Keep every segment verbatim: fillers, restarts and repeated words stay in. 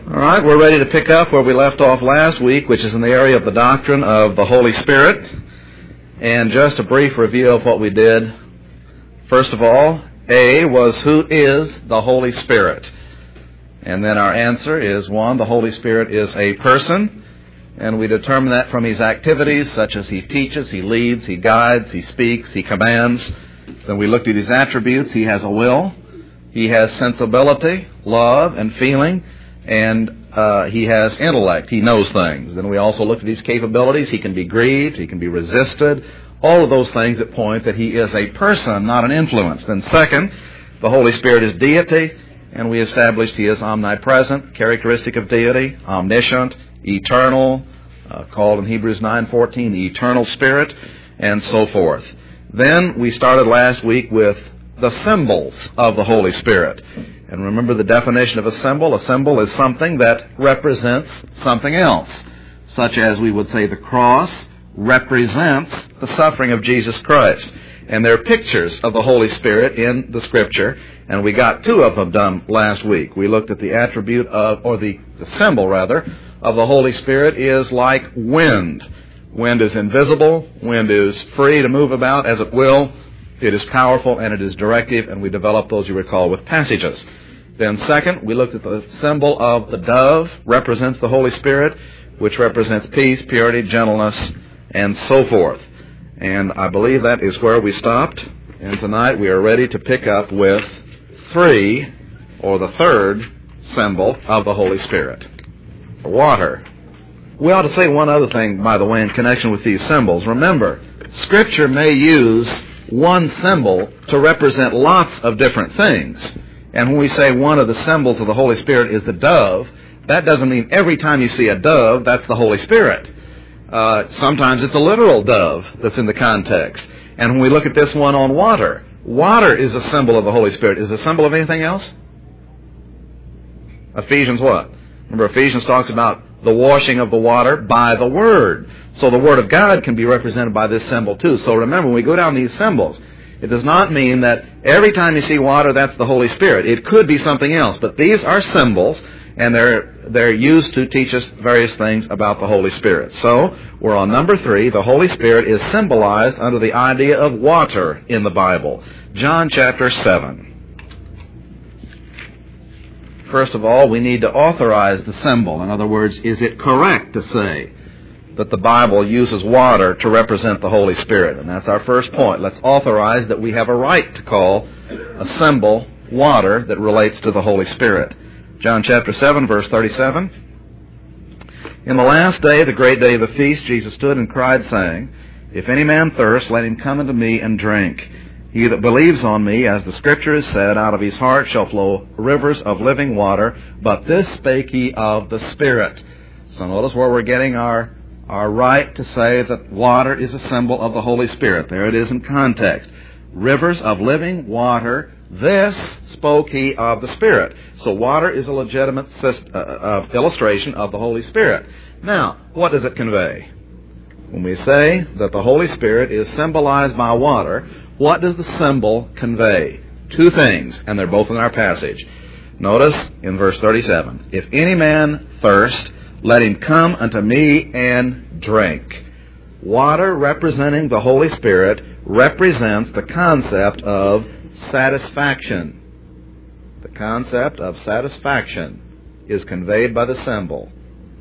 All right, we're ready to pick up where we left off last week, which is in the area of the doctrine of the Holy Spirit. And just a brief review of what we did. First of all, A was, who is the Holy Spirit? And then our answer is, one, the Holy Spirit is a person. And we determine that from his activities, such as he teaches, he leads, he guides, he speaks, he commands. Then we looked at his attributes. He has a will, he has sensibility, love, and feeling, and uh, he has intellect. He knows things. Then we also looked at his capabilities. He can be grieved, he can be resisted, all of those things that point that he is a person, not an influence. Then second, the Holy Spirit is deity, and we established he is omnipresent, characteristic of deity, omniscient, eternal, uh, called in Hebrews nine fourteen the eternal Spirit, and so forth. Then we started last week with the symbols of the Holy Spirit. And remember the definition of a symbol. A symbol is something that represents something else, such as we would say the cross represents the suffering of Jesus Christ. And there are pictures of the Holy Spirit in the Scripture, and we got two of them done last week. We looked at the attribute of, or the, the symbol rather, of the Holy Spirit is like wind. Wind is invisible. Wind is free to move about as it will. It is powerful and it is directive, and we developed those, you recall, with passages. Then second, we looked at the symbol of the dove, represents the Holy Spirit, which represents peace, purity, gentleness, and so forth. And I believe that is where we stopped. And tonight we are ready to pick up with three, or the third symbol of the Holy Spirit. Water. We ought to say one other thing, by the way, in connection with these symbols. Remember, Scripture may use one symbol to represent lots of different things. And when we say one of the symbols of the Holy Spirit is the dove, that doesn't mean every time you see a dove, that's the Holy Spirit. Uh, sometimes it's a literal dove that's in the context. And when we look at this one on water, water is a symbol of the Holy Spirit. Is it a symbol of anything else? Ephesians what? Remember, Ephesians talks about the washing of the water by the Word. So the Word of God can be represented by this symbol too. So remember, when we go down these symbols, it does not mean that every time you see water, that's the Holy Spirit. It could be something else. But these are symbols, and they're they're used to teach us various things about the Holy Spirit. So we're on number three. The Holy Spirit is symbolized under the idea of water in the Bible. John chapter seven. First of all, we need to authorize the symbol. In other words, is it correct to say that the Bible uses water to represent the Holy Spirit? And that's our first point. Let's authorize that we have a right to call a symbol water that relates to the Holy Spirit. John chapter seven, verse thirty-seven. In the last day, the great day of the feast, Jesus stood and cried, saying, If any man thirst, let him come unto me and drink. He that believes on me, as the Scripture has said, out of his heart shall flow rivers of living water. But this spake he of the Spirit. So notice where we're getting our, our right to say that water is a symbol of the Holy Spirit. There it is in context. Rivers of living water, this spoke he of the Spirit. So water is a legitimate syst- uh, uh, illustration of the Holy Spirit. Now, what does it convey? When we say that the Holy Spirit is symbolized by water, what does the symbol convey? Two things, and they're both in our passage. Notice in verse thirty-seven, If any man thirst, let him come unto me and drink. Water representing the Holy Spirit represents the concept of satisfaction. The concept of satisfaction is conveyed by the symbol.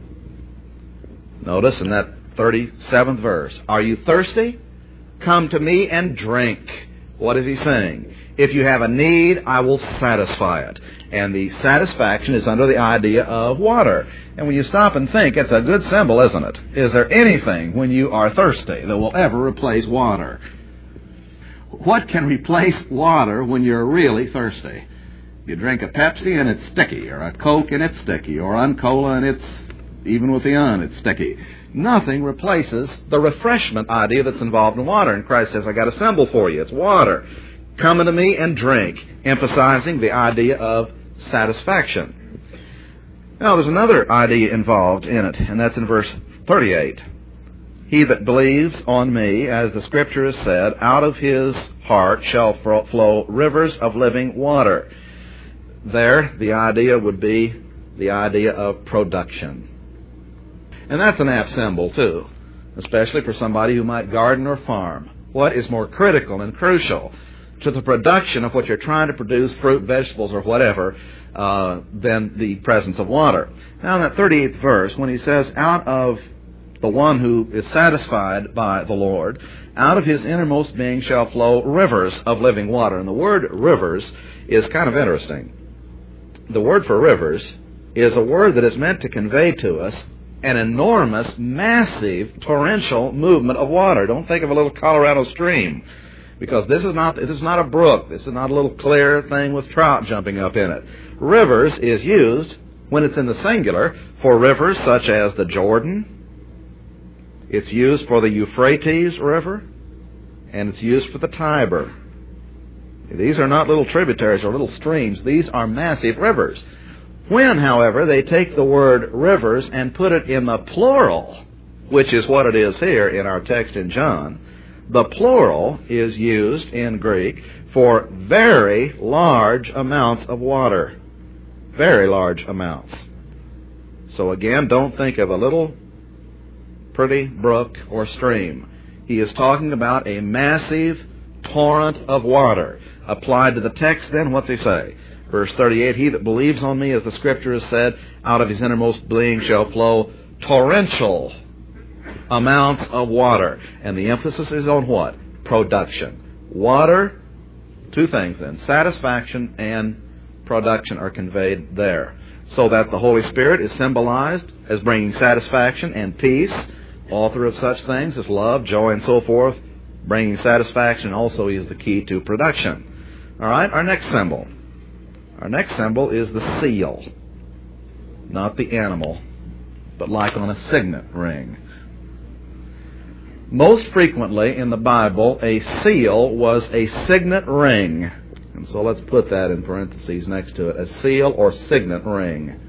Notice in that thirty-seventh verse, Are you thirsty? Come to me and drink. What is he saying? If you have a need, I will satisfy it. And the satisfaction is under the idea of water. And when you stop and think, it's a good symbol, isn't it? Is there anything when you are thirsty that will ever replace water? What can replace water when you're really thirsty? You drink a Pepsi and it's sticky, or a Coke and it's sticky, or un Cola and it's, even with the un, it's sticky. Nothing replaces the refreshment idea that's involved in water. And Christ says, I got a symbol for you. It's water. Come unto me and drink, emphasizing the idea of satisfaction. Now, there's another idea involved in it, and that's in verse thirty-eight. He that believes on me, as the Scripture has said, out of his heart shall flow rivers of living water. There, the idea would be the idea of production. And that's an apt symbol, too, especially for somebody who might garden or farm. What is more critical and crucial to the production of what you're trying to produce, fruit, vegetables, or whatever, uh, than the presence of water? Now, in that thirty-eighth verse, when he says, out of the one who is satisfied by the Lord, out of his innermost being shall flow rivers of living water. And the word rivers is kind of interesting. The word for rivers is a word that is meant to convey to us an enormous, massive, torrential movement of water. Don't think of a little Colorado stream, because this is not this is not a brook. This is not a little clear thing with trout jumping up in it. Rivers is used, when it's in the singular, for rivers such as the Jordan. It's used for the Euphrates River, and it's used for the Tiber. These are not little tributaries or little streams. These are massive rivers. When, however, they take the word rivers and put it in the plural, which is what it is here in our text in John, the plural is used in Greek for very large amounts of water. Very large amounts. So again, don't think of a little pretty brook or stream. He is talking about a massive torrent of water. Applied to the text, then, what's he say? Verse thirty-eight, he that believes on me, as the Scripture has said, out of his innermost being shall flow torrential amounts of water. And the emphasis is on what? Production. Water, two things then, satisfaction and production are conveyed there. So that the Holy Spirit is symbolized as bringing satisfaction and peace, author of such things as love, joy, and so forth, bringing satisfaction. Also, he is the key to production. All right, our next symbol. Our next symbol is the seal. Not the animal, but like on a signet ring. Most frequently in the Bible, a seal was a signet ring. And so let's put that in parentheses next to it. A seal or signet ring.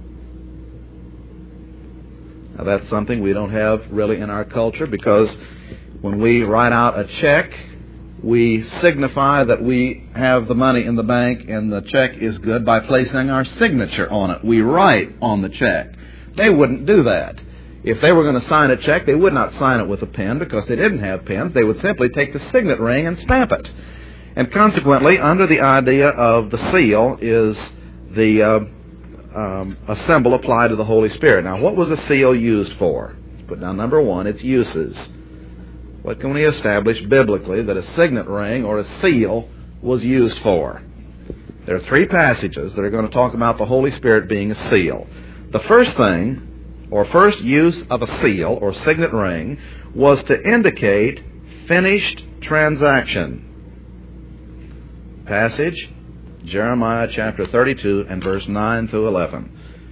Now that's something we don't have really in our culture, because when we write out a check, we signify that we have the money in the bank and the check is good by placing our signature on it. We write on the check. They wouldn't do that. If they were going to sign a check, they would not sign it with a pen, because they didn't have pens. They would simply take the signet ring and stamp it. And consequently, under the idea of the seal is the uh, um, a symbol applied to the Holy Spirit. Now, what was a seal used for? Let's put down number one, its uses. What can we establish biblically that a signet ring or a seal was used for? There are three passages that are going to talk about the Holy Spirit being a seal. The first thing, or first use of a seal or signet ring, was to indicate finished transaction. Passage, Jeremiah chapter thirty-two and verse nine through eleven.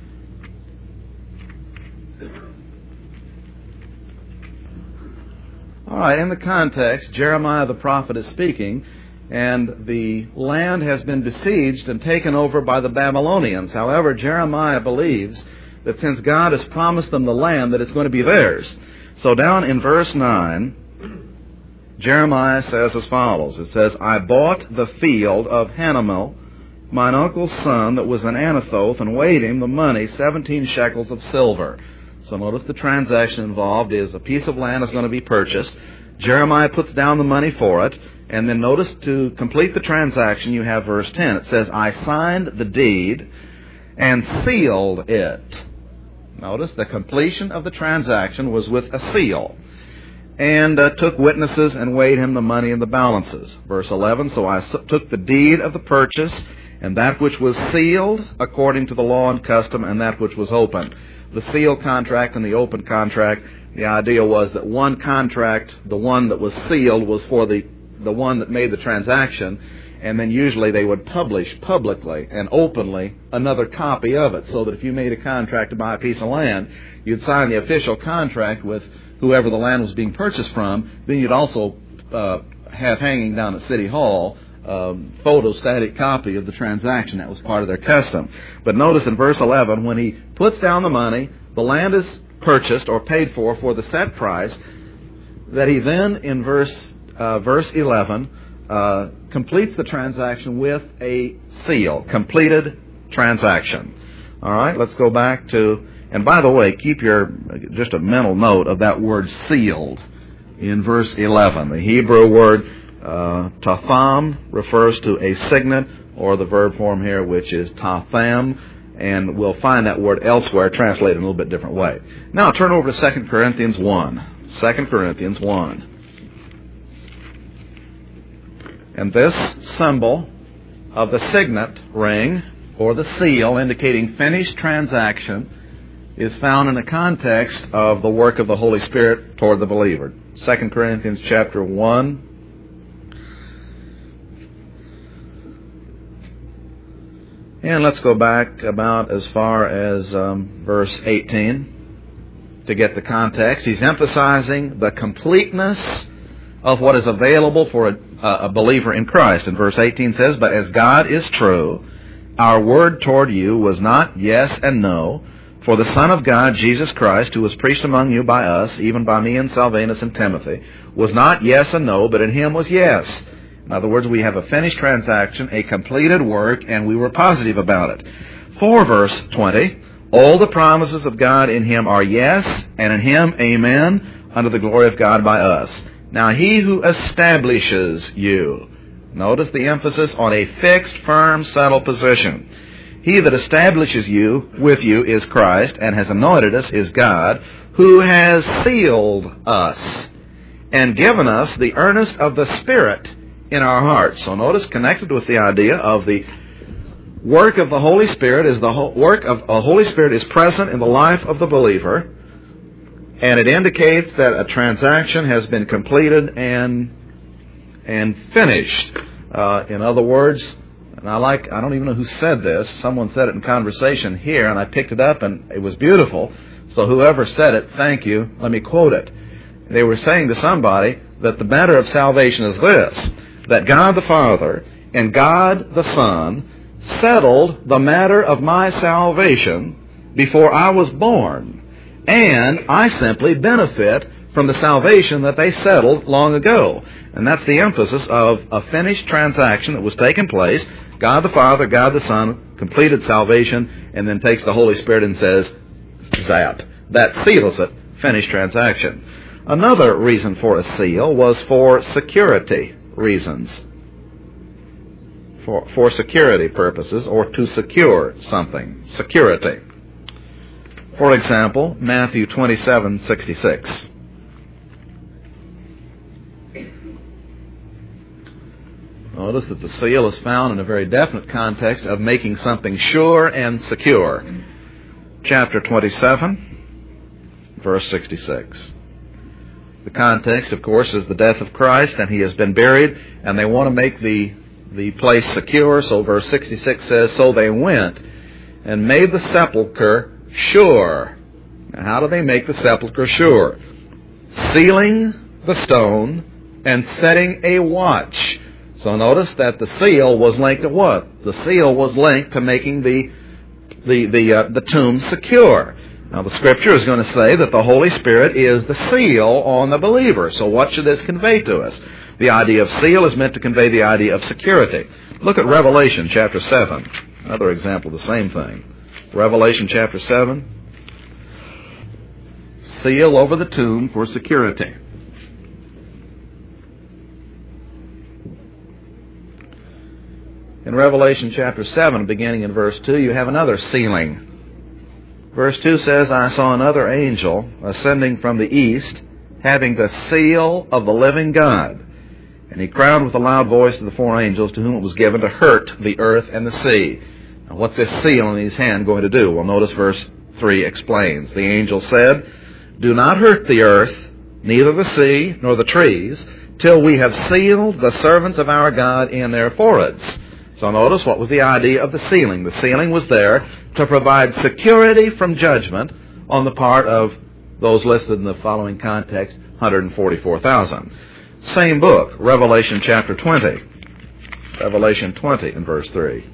All right, in the context, Jeremiah the prophet is speaking, and the land has been besieged and taken over by the Babylonians. However, Jeremiah believes that since God has promised them the land, that it's going to be theirs. So down in verse nine, Jeremiah says as follows. It says, I bought the field of Hanamel, mine uncle's son, that was in Anathoth, and weighed him the money, seventeen shekels of silver. So notice the transaction involved is a piece of land is going to be purchased. Jeremiah puts down the money for it. And then notice, to complete the transaction, you have verse ten. It says, I signed the deed and sealed it. Notice the completion of the transaction was with a seal. And uh, took witnesses and weighed him the money in the balances. Verse eleven, so I took the deed of the purchase, and that which was sealed according to the law and custom, and that which was open. The sealed contract and the open contract, the idea was that one contract, the one that was sealed, was for the, the one that made the transaction, and then usually they would publish publicly and openly another copy of it, so that if you made a contract to buy a piece of land, you'd sign the official contract with whoever the land was being purchased from. Then you'd also uh, have hanging down at City Hall um, photostatic copy of the transaction. That was part of their custom. But notice in verse eleven, when he puts down the money, the land is purchased or paid for for the set price, that he then in verse uh, verse eleven uh, completes the transaction with a seal. Completed transaction. All right, let's go back to, and by the way, keep your, just a mental note of that word sealed in verse eleven. The Hebrew word uh, tatham refers to a signet, or the verb form here, which is tatham, and we'll find that word elsewhere translated in a little bit different way. Now turn over to Second Corinthians one. Second Corinthians one. And this symbol of the signet ring, or the seal, indicating finished transaction, is found in the context of the work of the Holy Spirit toward the believer. Second Corinthians chapter one. And let's go back about as far as um, verse eighteen to get the context. He's emphasizing the completeness of what is available for a, a believer in Christ. And verse eighteen says, "But as God is true, our word toward you was not yes and no, for the Son of God, Jesus Christ, who was preached among you by us, even by me and Silvanus and Timothy, was not yes and no, but in him was yes." In other words, we have a finished transaction, a completed work, and we were positive about it. For verse twenty, "All the promises of God in him are yes, and in him amen, unto the glory of God by us. Now he who establishes you," notice the emphasis on a fixed, firm, settled position. "He that establishes you with you is Christ, and has anointed us is God, who has sealed us, and given us the earnest of the Spirit in our hearts." So notice, connected with the idea of the work of the Holy Spirit, is the whole work of the Holy Spirit is present in the life of the believer, and it indicates that a transaction has been completed and and finished. Uh, in other words, and I like, I don't even know who said this. Someone said it in conversation here, and I picked it up, and it was beautiful. So whoever said it, thank you. Let me quote it. They were saying to somebody that the matter of salvation is this, that God the Father and God the Son settled the matter of my salvation before I was born, and I simply benefit from the salvation that they settled long ago. And that's the emphasis of a finished transaction that was taking place. God the Father, God the Son completed salvation, and then takes the Holy Spirit and says, zap. That seals it. Finished transaction. Another reason for a seal was for security reasons. For, for security purposes, or to secure something. Security. For example, Matthew twenty-seven sixty-six. Notice that the seal is found in a very definite context of making something sure and secure. Chapter twenty-seven, verse sixty-six. The context, of course, is the death of Christ, and he has been buried, and they want to make the, the place secure. So verse sixty-six says, "So they went and made the sepulchre sure." Now, how do they make the sepulchre sure? Sealing the stone and setting a watch. So notice that the seal was linked to what? The seal was linked to making the the the, uh, the tomb secure. Now the Scripture is going to say that the Holy Spirit is the seal on the believer. So what should this convey to us? The idea of seal is meant to convey the idea of security. Look at Revelation chapter seven. Another example of the same thing. Revelation chapter seven. Seal over the tomb for security. In Revelation chapter seven, beginning in verse two, you have another sealing. Verse two says, "I saw another angel ascending from the east, having the seal of the living God. And he cried with a loud voice to the four angels to whom it was given to hurt the earth and the sea." Now, what's this seal in his hand going to do? Well, notice verse three explains. The angel said, "Do not hurt the earth, neither the sea, nor the trees, till we have sealed the servants of our God in their foreheads." So notice what was the idea of the sealing. The sealing was there to provide security from judgment on the part of those listed in the following context, one hundred forty-four thousand. Same book, Revelation chapter twenty. Revelation twenty and verse three.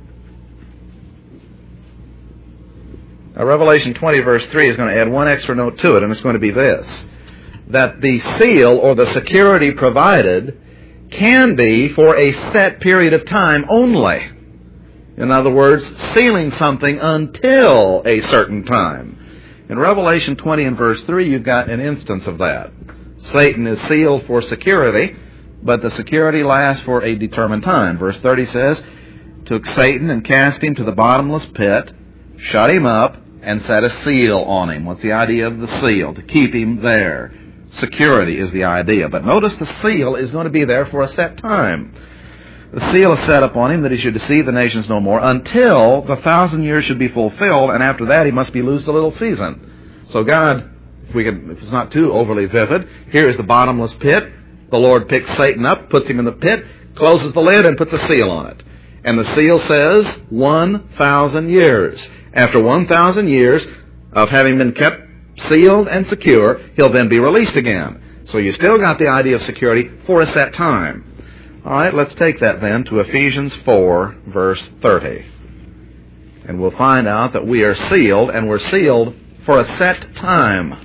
Now, Revelation twenty verse three is going to add one extra note to it, and it's going to be this, that the seal or the security provided can be for a set period of time only. In In other words, sealing something until a certain time. In Revelation twenty and verse three, you've got an instance of that. Satan is sealed for security, but the security lasts for a determined time. Verse thirty says, took Satan and cast him to the bottomless pit, shut him up, and set a seal on him. What's the idea of the seal? To keep him there. Security is the idea. But notice the seal is going to be there for a set time. The seal is set upon him that he should deceive the nations no more until the thousand years should be fulfilled, and after that he must be loosed a little season. So God, if we can, if it's not too overly vivid, here is the bottomless pit. The Lord picks Satan up, puts him in the pit, closes the lid, and puts a seal on it. And the seal says one thousand years. After one thousand years of having been kept sealed and secure, he'll then be released again. So you still got the idea of security for a set time. All right, let's take that then to Ephesians four, verse thirty. And we'll find out that we are sealed, and we're sealed for a set time.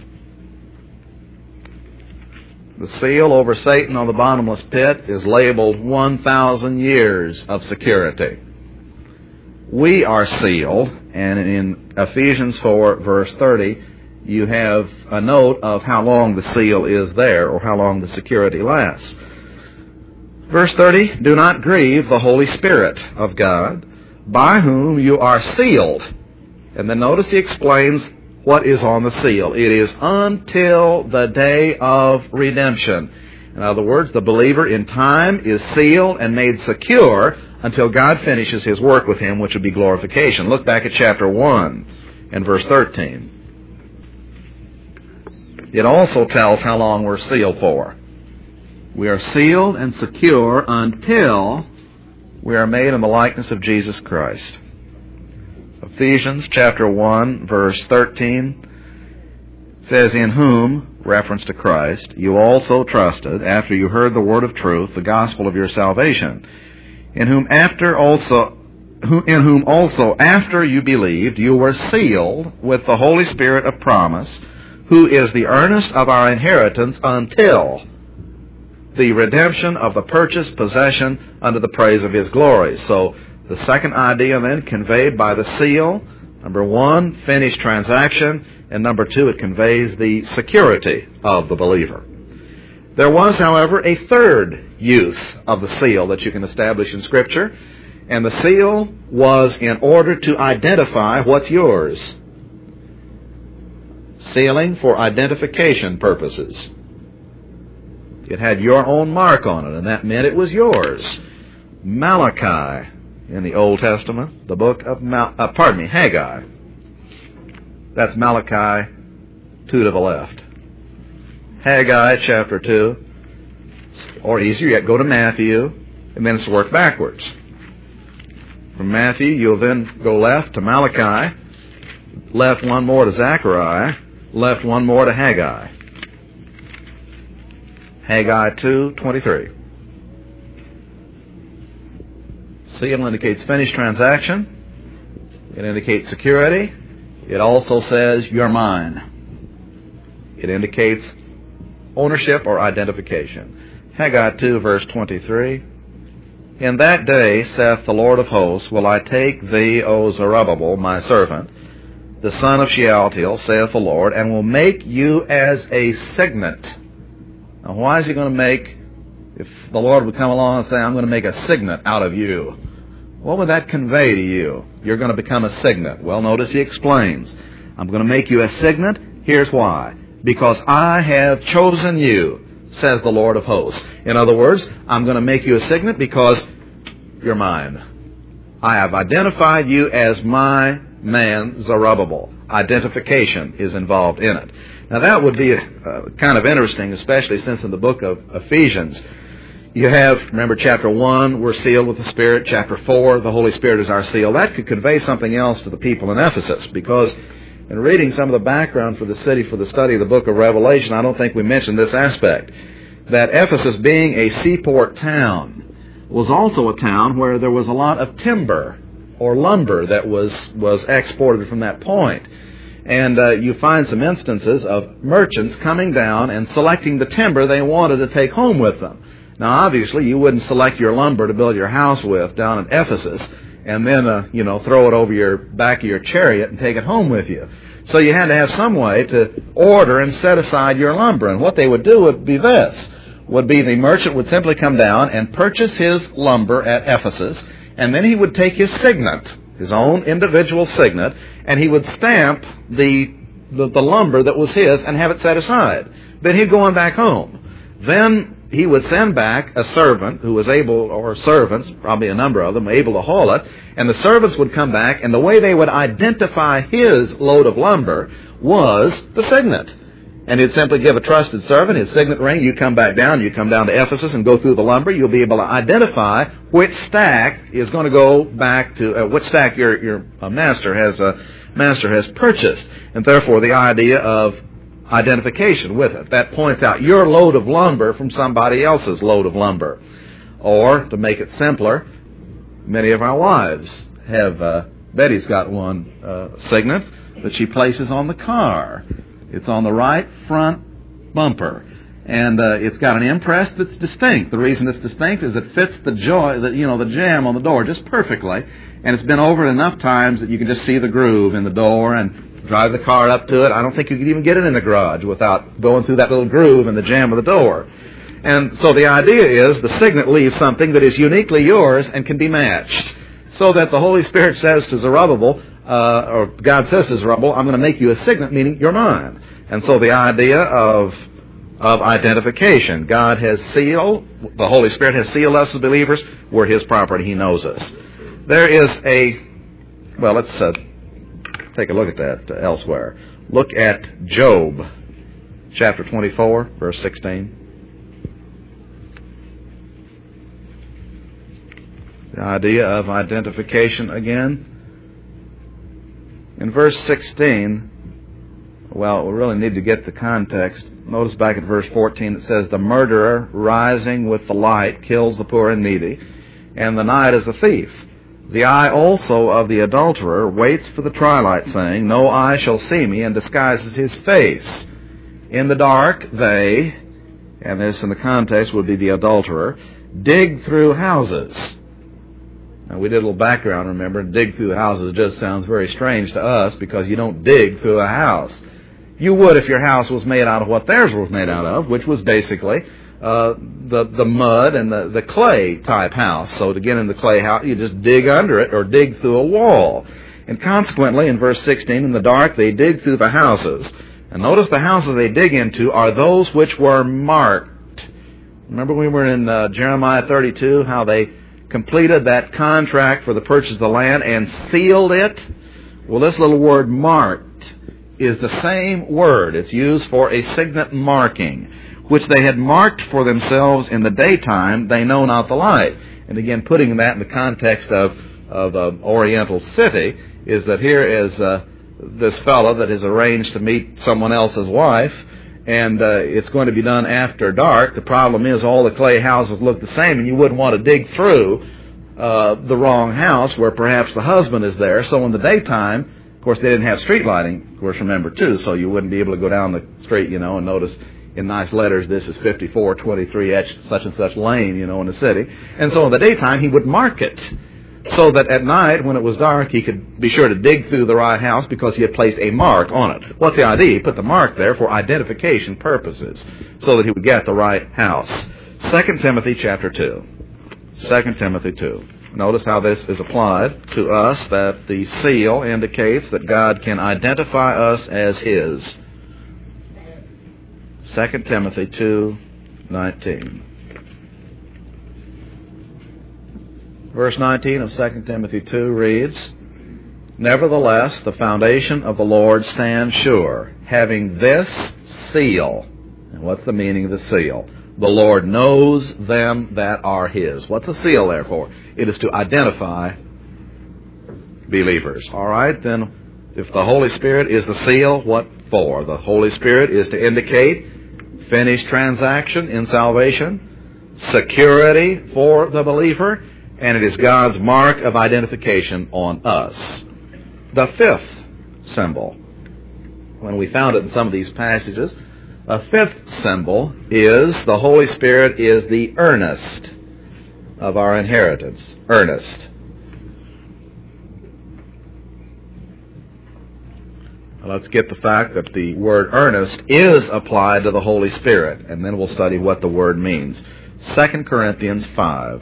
The seal over Satan on the bottomless pit is labeled one thousand years of security. We are sealed, and in Ephesians four, verse thirty, you have a note of how long the seal is there, or how long the security lasts. Verse thirty, do not grieve the Holy Spirit of God, by whom you are sealed. And then notice he explains what is on the seal. It is until the day of redemption. In other words, the believer in time is sealed and made secure until God finishes his work with him, which would be glorification. Look back at chapter one and verse thirteen. It also tells how long we're sealed for. We are sealed and secure until we are made in the likeness of Jesus Christ. Ephesians chapter one, verse thirteen says, in whom, reference to Christ, you also trusted, after you heard the word of truth, the gospel of your salvation, in whom after also in whom also after you believed, you were sealed with the Holy Spirit of promise, who is the earnest of our inheritance until the redemption of the purchased possession unto the praise of his glory. So the second idea then conveyed by the seal, number one, finished transaction, and number two, it conveys the security of the believer. There was, however, a third use of the seal that you can establish in Scripture, and the seal was in order to identify what's yours. Sealing for identification purposes. It had your own mark on it, and that meant it was yours. Malachi in the Old Testament, the book of Mal- uh, pardon me, Haggai. That's Malachi two to the left. Haggai chapter two, or easier yet, go to Matthew, and then it's work backwards. From Matthew, you'll then go left to Malachi, left one more to Zechariah, left one more to Haggai. Haggai two twenty-three. Seal indicates finished transaction. It indicates security. It also says, you're mine. It indicates ownership or identification. Haggai two, verse twenty-three. In that day, saith the Lord of hosts, will I take thee, O Zerubbabel, my servant, the son of Shealtiel, saith the Lord, and will make you as a signet. Now, why is he going to make, if the Lord would come along and say, I'm going to make a signet out of you, what would that convey to you? You're going to become a signet. Well, notice he explains. I'm going to make you a signet. Here's why. Because I have chosen you, says the Lord of hosts. In other words, I'm going to make you a signet because you're mine. I have identified you as my man, Zerubbabel. Identification is involved in it. Now that would be uh, kind of interesting, especially since in the book of Ephesians, you have, remember chapter one, we're sealed with the Spirit. Chapter four, the Holy Spirit is our seal. That could convey something else to the people in Ephesus, because in reading some of the background for the city for the study of the book of Revelation, I don't think we mentioned this aspect, that Ephesus, being a seaport town, was also a town where there was a lot of timber or lumber that was, was exported from that point. And uh, you find some instances of merchants coming down and selecting the timber they wanted to take home with them. Now, obviously, you wouldn't select your lumber to build your house with down in Ephesus and then, uh, you know, throw it over your back of your chariot and take it home with you. So you had to have some way to order and set aside your lumber. And what they would do would be this, would be the merchant would simply come down and purchase his lumber at Ephesus, and then he would take his signet, his own individual signet, and he would stamp the, the, the lumber that was his and have it set aside. Then he'd go on back home. Then he would send back a servant who was able, or servants, probably a number of them, able to haul it, and the servants would come back, and the way they would identify his load of lumber was the signet. And he'd simply give a trusted servant his signet ring. You come back down, you come down to Ephesus and go through the lumber. You'll be able to identify which stack is going to go back to, uh, which stack your, your uh, master has uh, master has purchased. And therefore the idea of identification with it. That points out your load of lumber from somebody else's load of lumber. Or, to make it simpler, many of our wives have, uh, Betty's got one uh, signet that she places on the car. It's on the right front bumper. And uh, it's got an impress that's distinct. The reason it's distinct is it fits the joy, the, you know, the jamb on the door just perfectly. And it's been over enough times that you can just see the groove in the door and drive the car up to it. I don't think you could even get it in the garage without going through that little groove in the jamb of the door. And so the idea is the signet leaves something that is uniquely yours and can be matched. So that the Holy Spirit says to Zerubbabel, uh, or God says to Zerubbabel, I'm going to make you a signet, meaning you're mine. And so the idea of of identification. God has sealed, the Holy Spirit has sealed us as believers. We're His property. He knows us. There is a, well, let's uh, take a look at that uh, elsewhere. Look at Job, chapter twenty-four, verse sixteen. The idea of identification again. In verse sixteen, well, we really need to get the context. Notice back at verse fourteen it says, the murderer rising with the light kills the poor and needy, and the night is a thief. The eye also of the adulterer waits for the twilight, saying, no eye shall see me, and disguises his face. In the dark they, and this in the context would be the adulterer, dig through houses. Now, we did a little background, remember, dig through houses just sounds very strange to us because you don't dig through a house. You would if your house was made out of what theirs was made out of, which was basically uh, the the mud and the, the clay type house. So to get in the clay house, you just dig under it or dig through a wall. And consequently, in verse sixteen, in the dark they dig through the houses. And notice the houses they dig into are those which were marked. Remember we were in uh, Jeremiah thirty-two, how they completed that contract for the purchase of the land and sealed it? Well, this little word marked is the same word. It's used for a signet marking, which they had marked for themselves in the daytime, they know not the light. And again, putting that in the context of of an Oriental city, is that here is uh, this fellow that has arranged to meet someone else's wife, and uh, it's going to be done after dark. The problem is all the clay houses look the same, and you wouldn't want to dig through uh, the wrong house where perhaps the husband is there. So in the daytime, of course, they didn't have street lighting, of course, remember, too, so you wouldn't be able to go down the street, you know, and notice in nice letters, this is fifty-four twenty-three such and such lane, you know, in the city. And so in the daytime, he would mark it so that at night, when it was dark, he could be sure to dig through the right house because he had placed a mark on it. What's the idea? He put the mark there for identification purposes so that he would get the right house. Second Timothy chapter two. Second Timothy two. Notice how this is applied to us, that the seal indicates that God can identify us as His. Second Timothy two nineteen. Verse nineteen of Second Timothy two reads, nevertheless, the foundation of the Lord stands sure, having this seal. And what's the meaning of the seal? The Lord knows them that are His. What's the seal there for? It is to identify believers. All right, then if the Holy Spirit is the seal, what for? The Holy Spirit is to indicate finished transaction in salvation, security for the believer, and it is God's mark of identification on us. The fifth symbol, when we found it in some of these passages, a fifth symbol is the Holy Spirit is the earnest of our inheritance. Earnest. let's get the fact that the word earnest is applied to the Holy Spirit, and then we'll study what the word means. Second Corinthians five.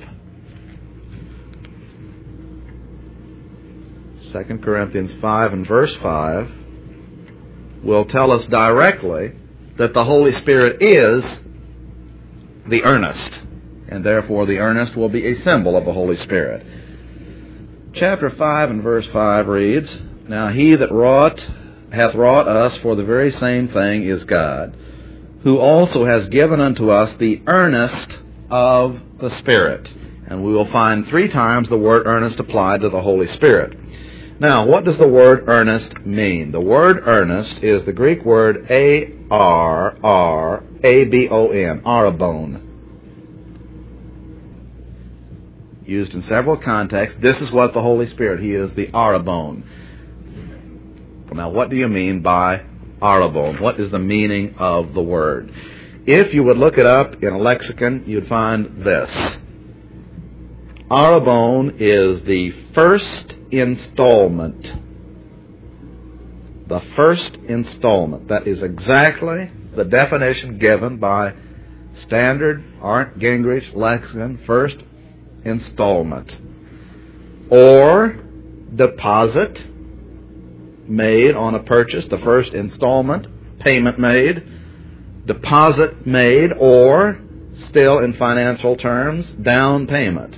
Second Corinthians five and verse five will tell us directly that the Holy Spirit is the earnest, and therefore the earnest will be a symbol of the Holy Spirit. Chapter five and verse five reads, Now he that wrought hath wrought us for the very same thing is God, who also has given unto us the earnest of the Spirit. And we will find three times the word earnest applied to the Holy Spirit. Now, what does the word earnest mean? The word earnest is the Greek word A R R A B O N, arabon. Used in several contexts. This is what the Holy Spirit, He is the arabon. Now, what do you mean by arabon? What is the meaning of the word? If you would look it up in a lexicon, you'd find this. Arabon is the first installment. The first installment. That is exactly the definition given by Standard Arndt Gingrich lexicon, first installment. Or deposit made on a purchase, the first installment, payment made, deposit made, or, still in financial terms, down payment.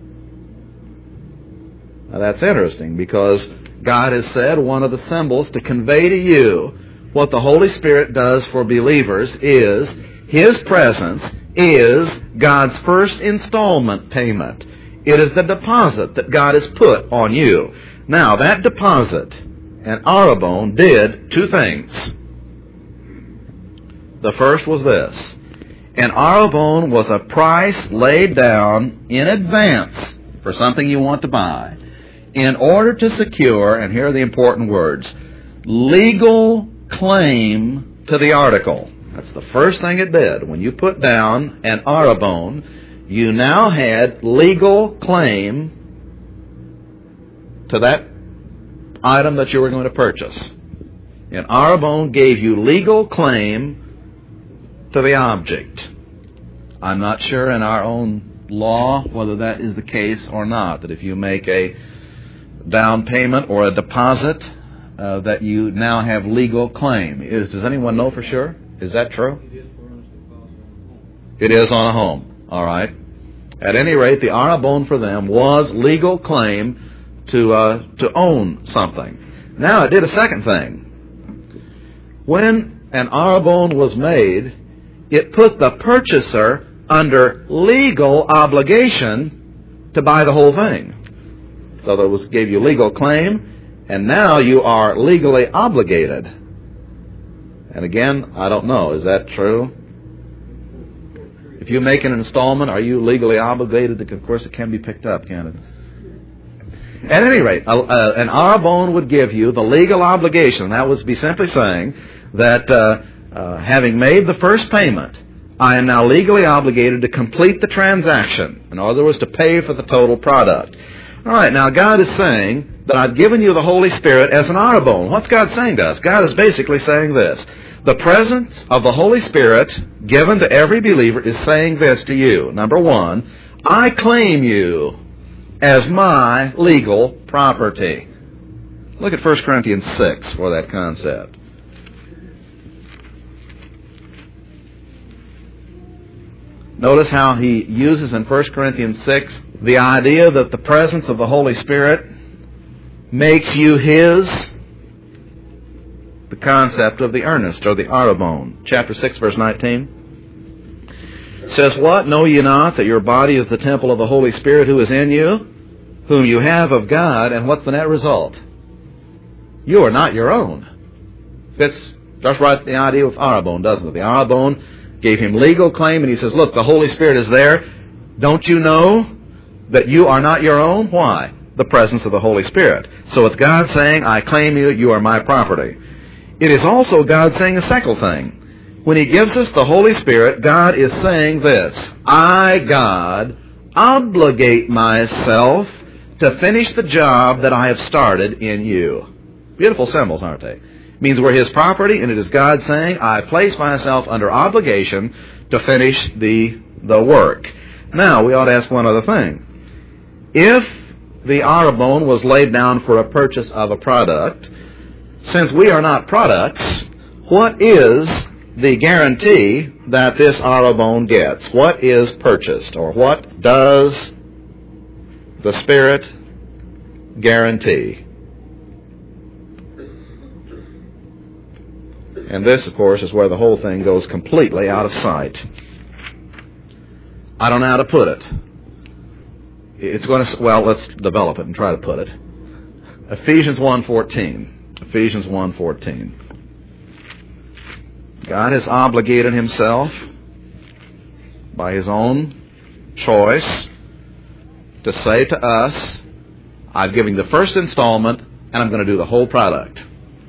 Now that's interesting, because God has said one of the symbols to convey to you what the Holy Spirit does for believers is His presence is God's first installment payment. It is the deposit that God has put on you. Now, that deposit and arabon did two things. The first was this. An arabon was a price laid down in advance for something you want to buy in order to secure, and here are the important words, legal claim to the article. That's the first thing it did. When you put down an arabon, you now had legal claim to that item that you were going to purchase. An arabon gave you legal claim to the object. I'm not sure in our own law whether that is the case or not, that if you make a down payment or a deposit, uh, that you now have legal claim. Is, does anyone know for sure? Is that true? It is on a home. All right. At any rate, the arabon for them was legal claim to uh, to own something. Now it did a second thing. When an arabon was made, it put the purchaser under legal obligation to buy the whole thing. So that was gave you legal claim, and now you are legally obligated. And again, I don't know. Is that true? If you make an installment, are you legally obligated? To, of course, it can be picked up, can't it? At any rate, a, a, an arabon would give you the legal obligation. That would be simply saying that uh, uh, having made the first payment, I am now legally obligated to complete the transaction. In other words, to pay for the total product. All right, now God is saying that I've given you the Holy Spirit as an arabon. What's God saying to us? God is basically saying this. The presence of the Holy Spirit given to every believer is saying this to you. Number one, I claim you as my legal property. Look at First Corinthians six for that concept. Notice how he uses in First Corinthians six the idea that the presence of the Holy Spirit makes you His, the concept of the earnest or the arabon. Chapter six, verse nineteen. It says, What? Know ye not that your body is the temple of the Holy Spirit who is in you, whom you have of God, and what's the net result? You are not your own. Fits just right the idea of arabon, doesn't it? The arabon gave him legal claim, and he says, look, the Holy Spirit is there. Don't you know that you are not your own? Why? The presence of the Holy Spirit. So it's God saying, I claim you, you are my property. It is also God saying a second thing. When He gives us the Holy Spirit, God is saying this, I, God, obligate myself to finish the job that I have started in you. Beautiful symbols, aren't they? means we're His property, and it is God saying, I place myself under obligation to finish the, the work. Now, we ought to ask one other thing. If the arrabone was laid down for a purchase of a product, since we are not products, what is the guarantee that this arrabone gets? What is purchased, or what does the Spirit guarantee? And this, of course, is where the whole thing goes completely out of sight. I don't know how to put it. It's going to, well, let's develop it and try to put it. Ephesians one fourteen. Ephesians one fourteen. God has obligated Himself by His own choice to say to us, I've given the first installment and I'm going to do the whole product.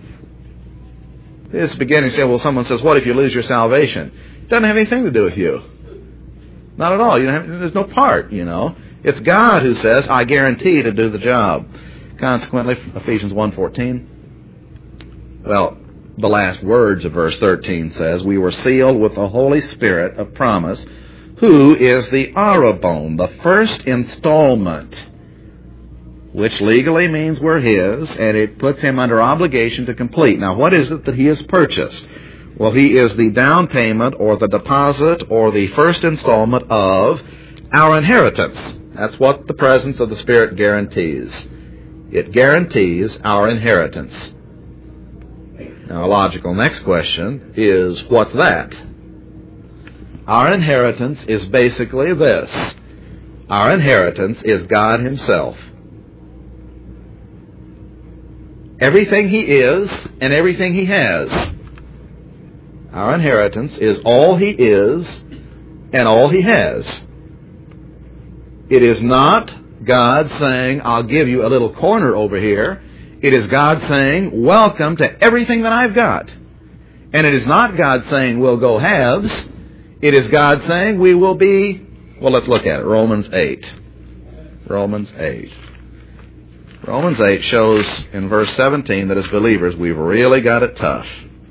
It's beginning to say, well, someone says, what if you lose your salvation? It doesn't have anything to do with you. Not at all. You don't have, there's no part, you know. It's God who says, I guarantee to do the job. Consequently, Ephesians one fourteen, well, the last words of verse thirteen says, we were sealed with the Holy Spirit of promise, who is the arrabone, the first installment, which legally means we're His, and it puts Him under obligation to complete. Now, what is it that He has purchased? Well, He is the down payment or the deposit or the first installment of our inheritance. That's what the presence of the Spirit guarantees. It guarantees our inheritance. Now, a logical next question is, what's that? Our inheritance is basically this. Our inheritance is God Himself. Everything He is and everything He has. Our inheritance is all He is and all He has. It is not God saying, I'll give you a little corner over here. It is God saying, welcome to everything that I've got. And it is not God saying, we'll go halves. It is God saying, we will be, well, let's look at it. Romans eight. Romans eight. Romans eight shows in verse seventeen that as believers, we've really got it tough.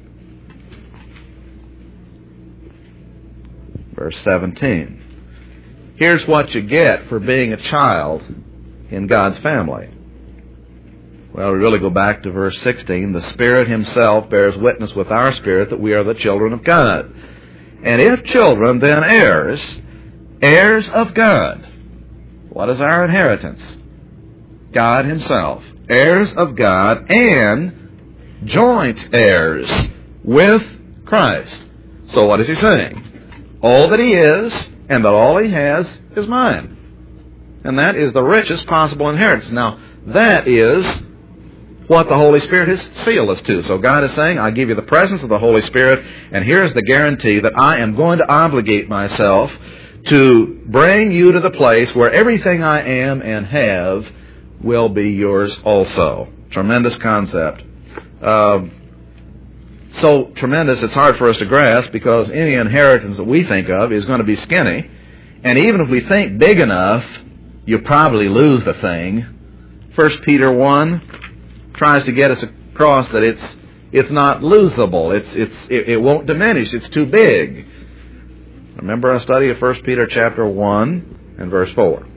Verse seventeen. Here's what you get for being a child in God's family. Well, we really go back to verse sixteen. The Spirit Himself bears witness with our spirit that we are the children of God. And if children, then heirs, heirs of God. What is our inheritance? God Himself. Heirs of God and joint heirs with Christ. So what is He saying? All that He is and that all He has is mine. And that is the richest possible inheritance. Now, that is what the Holy Spirit has sealed us to. So God is saying, I give you the presence of the Holy Spirit, and here's the guarantee that I am going to obligate myself to bring you to the place where everything I am and have will be yours also. Tremendous concept. Uh, so tremendous it's hard for us to grasp, because any inheritance that we think of is going to be skinny. And even if we think big enough, you probably lose the thing. First Peter one tries to get us across that it's it's not losable. It's it's it, it won't diminish. It's too big. Remember our study of First Peter chapter one and verse four.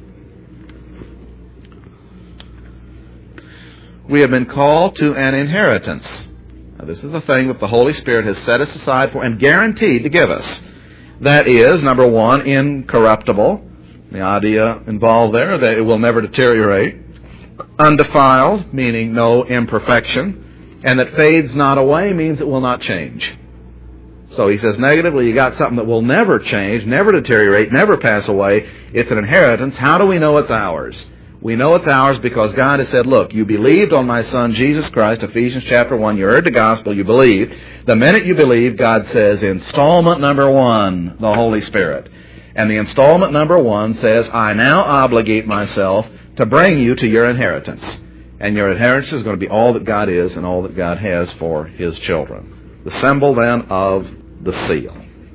We have been called to an inheritance. Now, this is the thing that the Holy Spirit has set us aside for and guaranteed to give us. That is, number one, incorruptible. The idea involved there that it will never deteriorate. Undefiled, meaning no imperfection. And that fades not away means it will not change. So he says negatively, you got something that will never change, never deteriorate, never pass away. It's an inheritance. How do we know it's ours? We know it's ours because God has said, look, you believed on my Son, Jesus Christ, Ephesians chapter one. You heard the gospel, you believed. The minute you believe, God says, installment number one, the Holy Spirit. And the installment number one says, I now obligate myself to bring you to your inheritance. And your inheritance is going to be all that God is and all that God has for His children. The symbol then of the seal.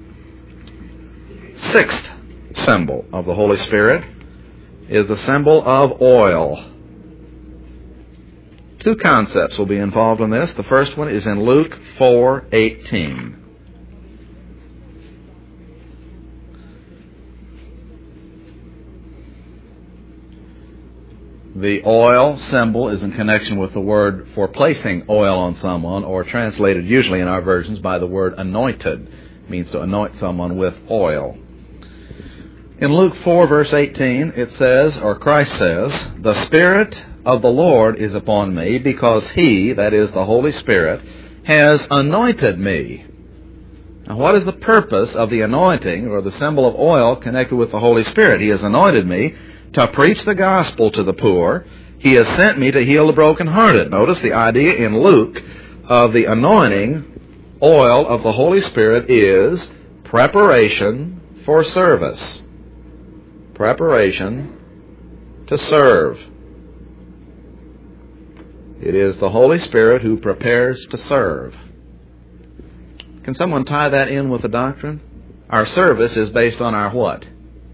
Sixth symbol of the Holy Spirit is the symbol of oil. Two concepts will be involved in this. The first one is in Luke four eighteen. The oil symbol is in connection with the word for placing oil on someone, or translated usually in our versions by the word anointed. It means to anoint someone with oil. In Luke four verse eighteen, it says, or Christ says, "The Spirit of the Lord is upon me, because He," that is the Holy Spirit, "has anointed me." Now, what is the purpose of the anointing, or the symbol of oil connected with the Holy Spirit? He has anointed me to preach the gospel to the poor. He has sent me to heal the brokenhearted. Notice the idea in Luke of the anointing oil of the Holy Spirit is preparation for service. Preparation to serve. It is the Holy Spirit who prepares to serve. Can someone tie that in with the doctrine? Our service is based on our what?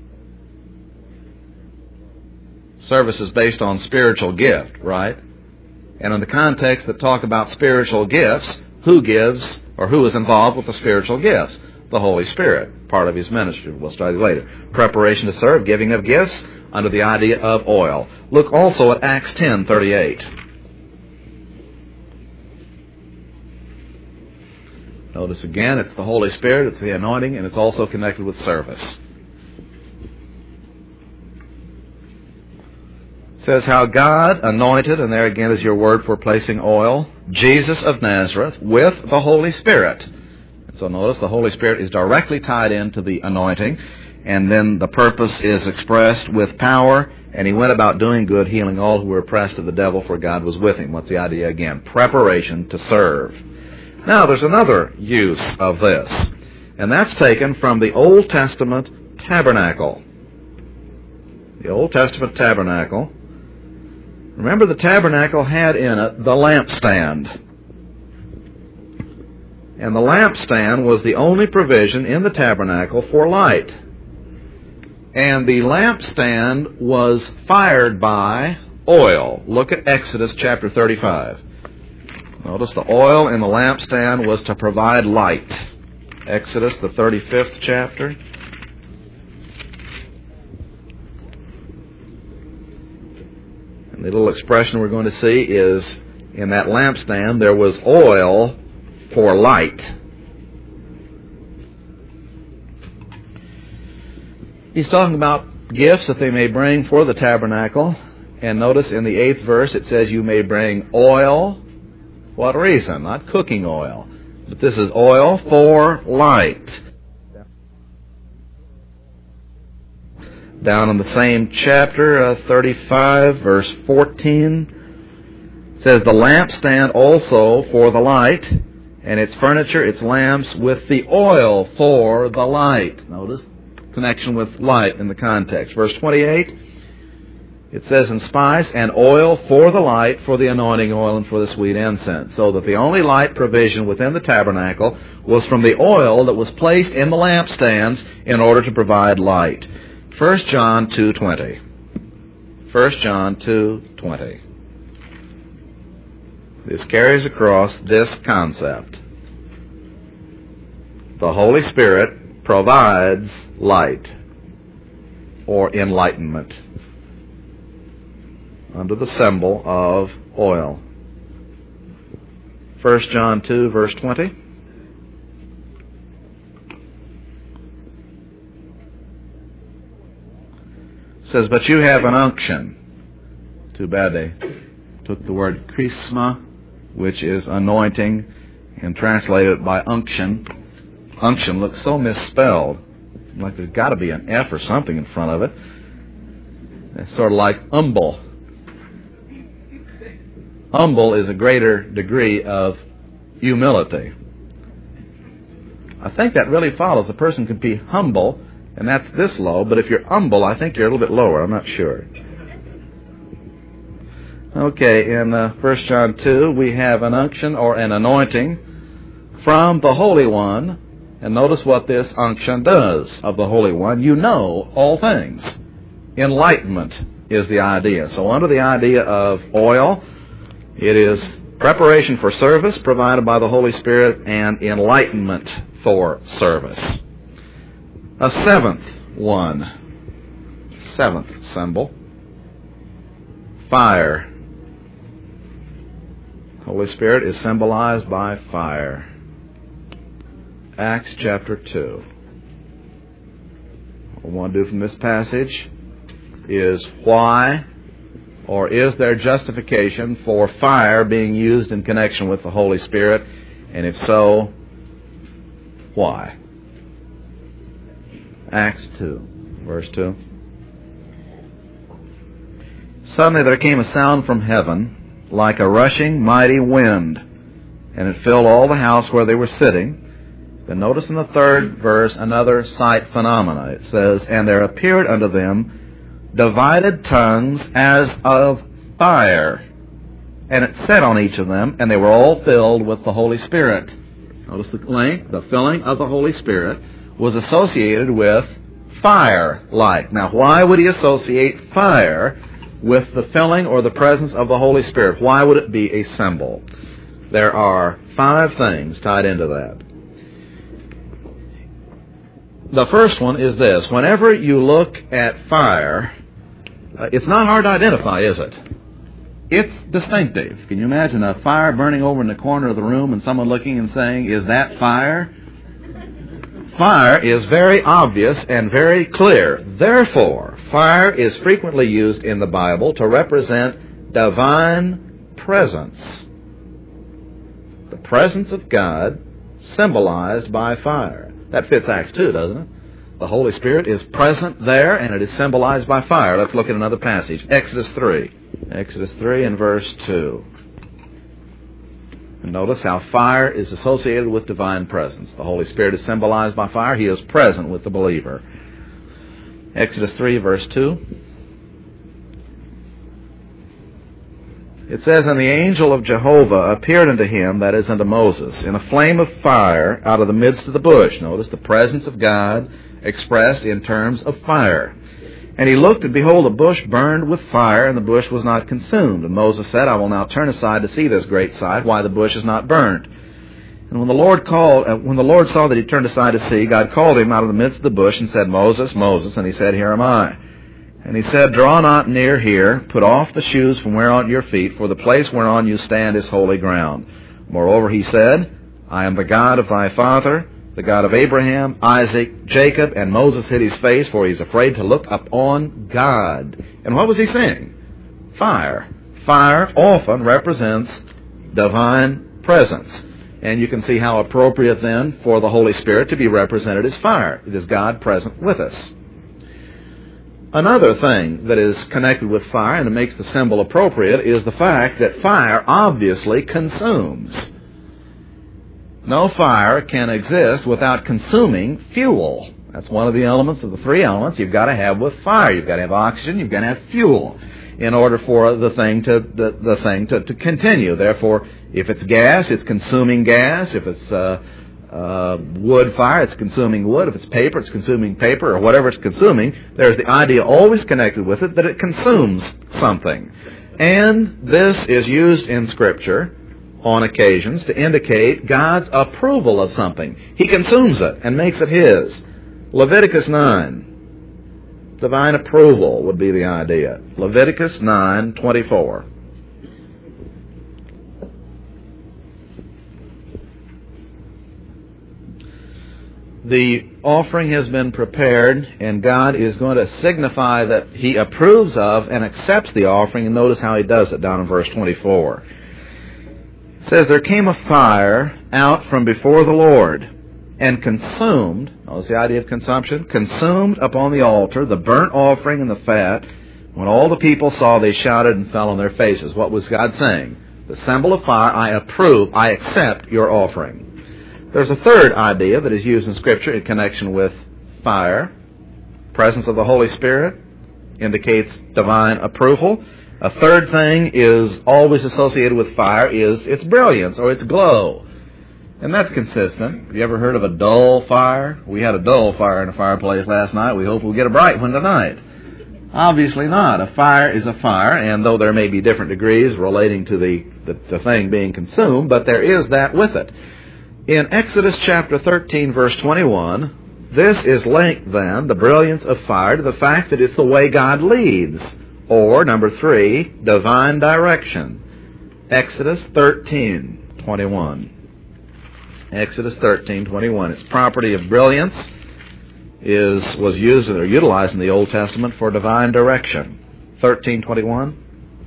Service is based on spiritual gift, right? And in the context that talk about spiritual gifts, who gives or who is involved with the spiritual gifts? The Holy Spirit, part of His ministry. We'll study later. Preparation to serve, giving of gifts, under the idea of oil. Look also at Acts ten thirty-eight. Notice again, it's the Holy Spirit, it's the anointing, and it's also connected with service. It says how God anointed, and there again is your word for placing oil, Jesus of Nazareth with the Holy Spirit. And so notice the Holy Spirit is directly tied into the anointing, and then the purpose is expressed with power, and He went about doing good, healing all who were oppressed of the devil, for God was with Him. What's the idea again? Preparation to serve. Now there's another use of this, and that's taken from the Old Testament tabernacle. The Old Testament tabernacle. Remember, the tabernacle had in it the lampstand. And the lampstand was the only provision in the tabernacle for light. And the lampstand was fired by oil. Look at Exodus chapter thirty-five. Notice the oil in the lampstand was to provide light. Exodus, the thirty-fifth chapter. The little expression we're going to see is, in that lampstand there was oil for light. He's talking about gifts that they may bring for the tabernacle. And notice in the eighth verse it says you may bring oil. What reason? Not cooking oil. But this is oil for light. Down in the same chapter, uh, thirty-five, verse fourteen, says, "The lampstand also for the light, and its furniture, its lamps, with the oil for the light." Notice connection with light in the context. Verse twenty-eight, it says, "And spice and oil for the light, for the anointing oil, and for the sweet incense." So that the only light provision within the tabernacle was from the oil that was placed in the lampstands in order to provide light. First John two twenty. First John two twenty. This carries across this concept. The Holy Spirit provides light or enlightenment under the symbol of oil. First John two verse twenty. Says, "But you have an unction." Too bad they took the word chrisma, which is anointing, and translated it by unction. Unction looks so misspelled. Like there's got to be an F or something in front of it. It's sort of like humble. Humble is a greater degree of humility. I think that really follows. A person could be humble, and that's this low, but if you're humble, I think you're a little bit lower. I'm not sure. Okay, in uh, First John two, we have an unction or an anointing from the Holy One. And notice what this unction does of the Holy One. You know all things. Enlightenment is the idea. So under the idea of oil, It is preparation for service provided by the Holy Spirit and enlightenment for service. A seventh one, seventh symbol, fire. Holy Spirit is symbolized by fire. Acts chapter two. What we want to do from this passage is why or is there justification for fire being used in connection with the Holy Spirit? And if so, why? Acts two, verse two. Suddenly there came a sound from heaven like a rushing mighty wind, and it filled all the house where they were sitting. Then notice in the third verse another sight phenomena. It says, and there appeared unto them divided tongues as of fire, and it sat on each of them, and they were all filled with the Holy Spirit. Notice the link, the filling of the Holy Spirit was associated with fire-like. Now, why would he associate fire with the filling or the presence of the Holy Spirit? Why would it be a symbol? There are five things tied into that. The first one is this. Whenever you look at fire, uh, it's not hard to identify, is it? It's distinctive. Can you imagine a fire burning over in the corner of the room and someone looking and saying, is that fire? Fire is very obvious and very clear. Therefore, fire is frequently used in the Bible to represent divine presence. The presence of God symbolized by fire. That fits Acts two, doesn't it? The Holy Spirit is present there, and it is symbolized by fire. Let's look at another passage. Exodus three. Exodus three and verse two. And notice how fire is associated with divine presence. The Holy Spirit is symbolized by fire. He is present with the believer. Exodus three, verse two. It says, and the angel of Jehovah appeared unto him, that is unto Moses, in a flame of fire out of the midst of the bush. Notice the presence of God expressed in terms of fire. And he looked, and behold, the bush burned with fire, and the bush was not consumed. And Moses said, I will now turn aside to see this great sight, why the bush is not burned. And when the Lord called, uh, when the Lord saw that he turned aside to see, God called him out of the midst of the bush and said, Moses, Moses. And he said, Here am I. And he said, Draw not near here, put off the shoes from whereon your feet, for the place whereon you stand is holy ground. Moreover, he said, I am the God of thy father, the God of Abraham, Isaac, Jacob. And Moses hid his face, for he is afraid to look upon God. And what was he saying? Fire. Fire often represents divine presence. And you can see how appropriate then for the Holy Spirit to be represented as fire. It is God present with us. Another thing that is connected with fire and that makes the symbol appropriate is the fact that fire obviously consumes. No fire can exist without consuming fuel. That's one of the elements of the three elements you've got to have with fire. You've got to have oxygen, you've got to have fuel in order for the thing to the, the thing to, to continue. Therefore, if it's gas, it's consuming gas. If it's uh, uh, wood fire, it's consuming wood. If it's paper, it's consuming paper, or whatever it's consuming. There's the idea always connected with it that it consumes something. And this is used in Scripture on occasions to indicate God's approval of something. He consumes it and makes it His. Leviticus nine. Divine approval would be the idea. Leviticus nine twenty-four. The offering has been prepared, and God is going to signify that He approves of and accepts the offering. And notice how He does it down in verse twenty-four. It says, There came a fire out from before the Lord, and consumed, notice the idea of consumption, consumed upon the altar the burnt offering and the fat. When all the people saw, they shouted and fell on their faces. What was God saying? The symbol of fire, I approve, I accept your offering. There's a third idea that is used in Scripture in connection with fire. Presence of the Holy Spirit indicates divine approval. A third thing is always associated with fire is its brilliance or its glow. And that's consistent. Have you ever heard of a dull fire? We had a dull fire in the fireplace last night. We hope we'll get a bright one tonight. Obviously not. A fire is a fire, and though there may be different degrees relating to the, the, the thing being consumed, but there is that with it. In Exodus chapter thirteen, verse twenty-one, this is linked then, the brilliance of fire, to the fact that it's the way God leads, or, number three, divine direction. Exodus thirteen, twenty-one. Exodus thirteen, twenty-one. Its property of brilliance is was used or utilized in the Old Testament for divine direction. thirteen twenty-one.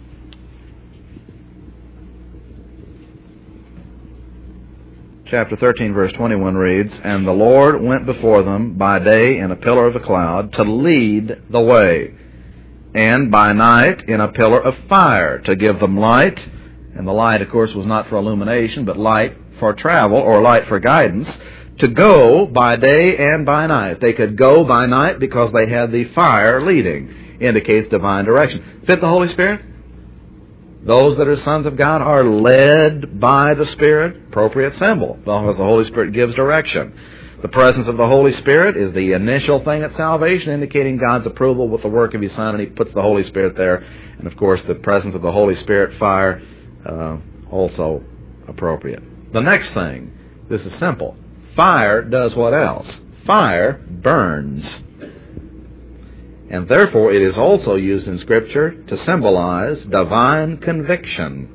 Chapter thirteen, verse twenty-one reads, "And the Lord went before them by day in a pillar of the cloud to lead the way, and by night in a pillar of fire to give them light." And the light, of course, was not for illumination, but light for travel or light for guidance. To go by day and by night. They could go by night because they had the fire leading. Indicates divine direction. Fit the Holy Spirit? Those that are sons of God are led by the Spirit. Appropriate symbol, because the Holy Spirit gives direction. The presence of the Holy Spirit is the initial thing at salvation, indicating God's approval with the work of His Son, and He puts the Holy Spirit there. And of course, the presence of the Holy Spirit, fire, uh, also appropriate. The next thing, this is simple. Fire does what else? Fire burns. And therefore it is also used in Scripture to symbolize divine conviction.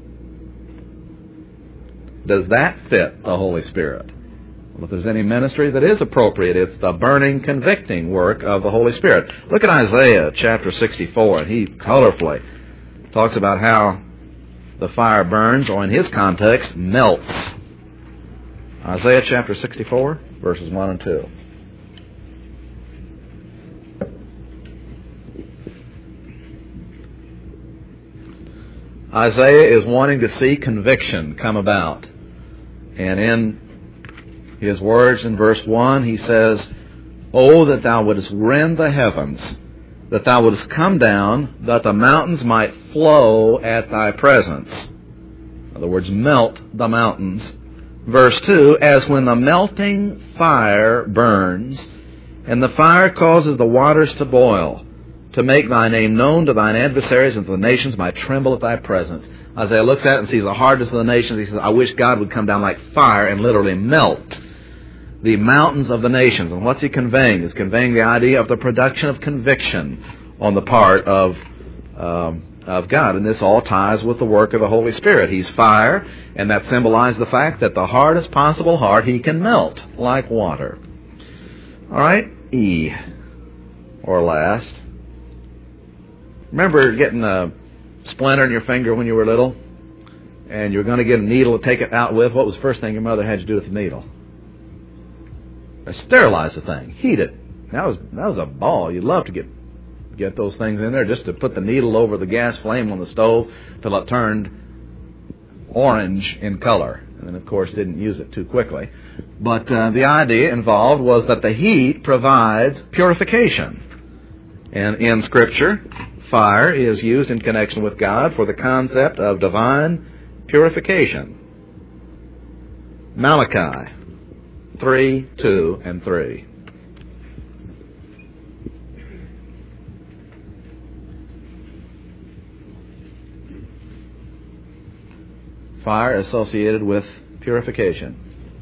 Does that fit the Holy Spirit? Well, if there's any ministry that is appropriate, it's the burning, convicting work of the Holy Spirit. Look at Isaiah chapter sixty-four, and he colorfully talks about how the fire burns, or in his context, melts. Isaiah chapter sixty-four, verses one and two. Isaiah is wanting to see conviction come about. And in his words in verse one, he says, "Oh, that thou wouldest rend the heavens, that thou wouldest come down, that the mountains might flow at thy presence." In other words, melt the mountains. Verse two, "As when the melting fire burns, and the fire causes the waters to boil, to make thy name known to thine adversaries, and to the nations might tremble at thy presence." Isaiah looks at it and sees the hardness of the nations. He says, I wish God would come down like fire and literally melt the mountains of the nations. And what's he conveying? He's conveying the idea of the production of conviction on the part of um, of God. And this all ties with the work of the Holy Spirit. He's fire, and that symbolizes the fact that the hardest possible heart he can melt like water. All right, E, or last. Remember getting a splinter in your finger when you were little, and you were going to get a needle to take it out with? What was the first thing your mother had you do with the needle? Sterilize the thing, heat it. That was that was a ball. You'd love to get get those things in there, just to put the needle over the gas flame on the stove till it turned orange in color. And then, of course, didn't use it too quickly. But uh, the idea involved was that the heat provides purification. And in Scripture, fire is used in connection with God for the concept of divine purification. Malachi three, two, and three. Fire associated with purification.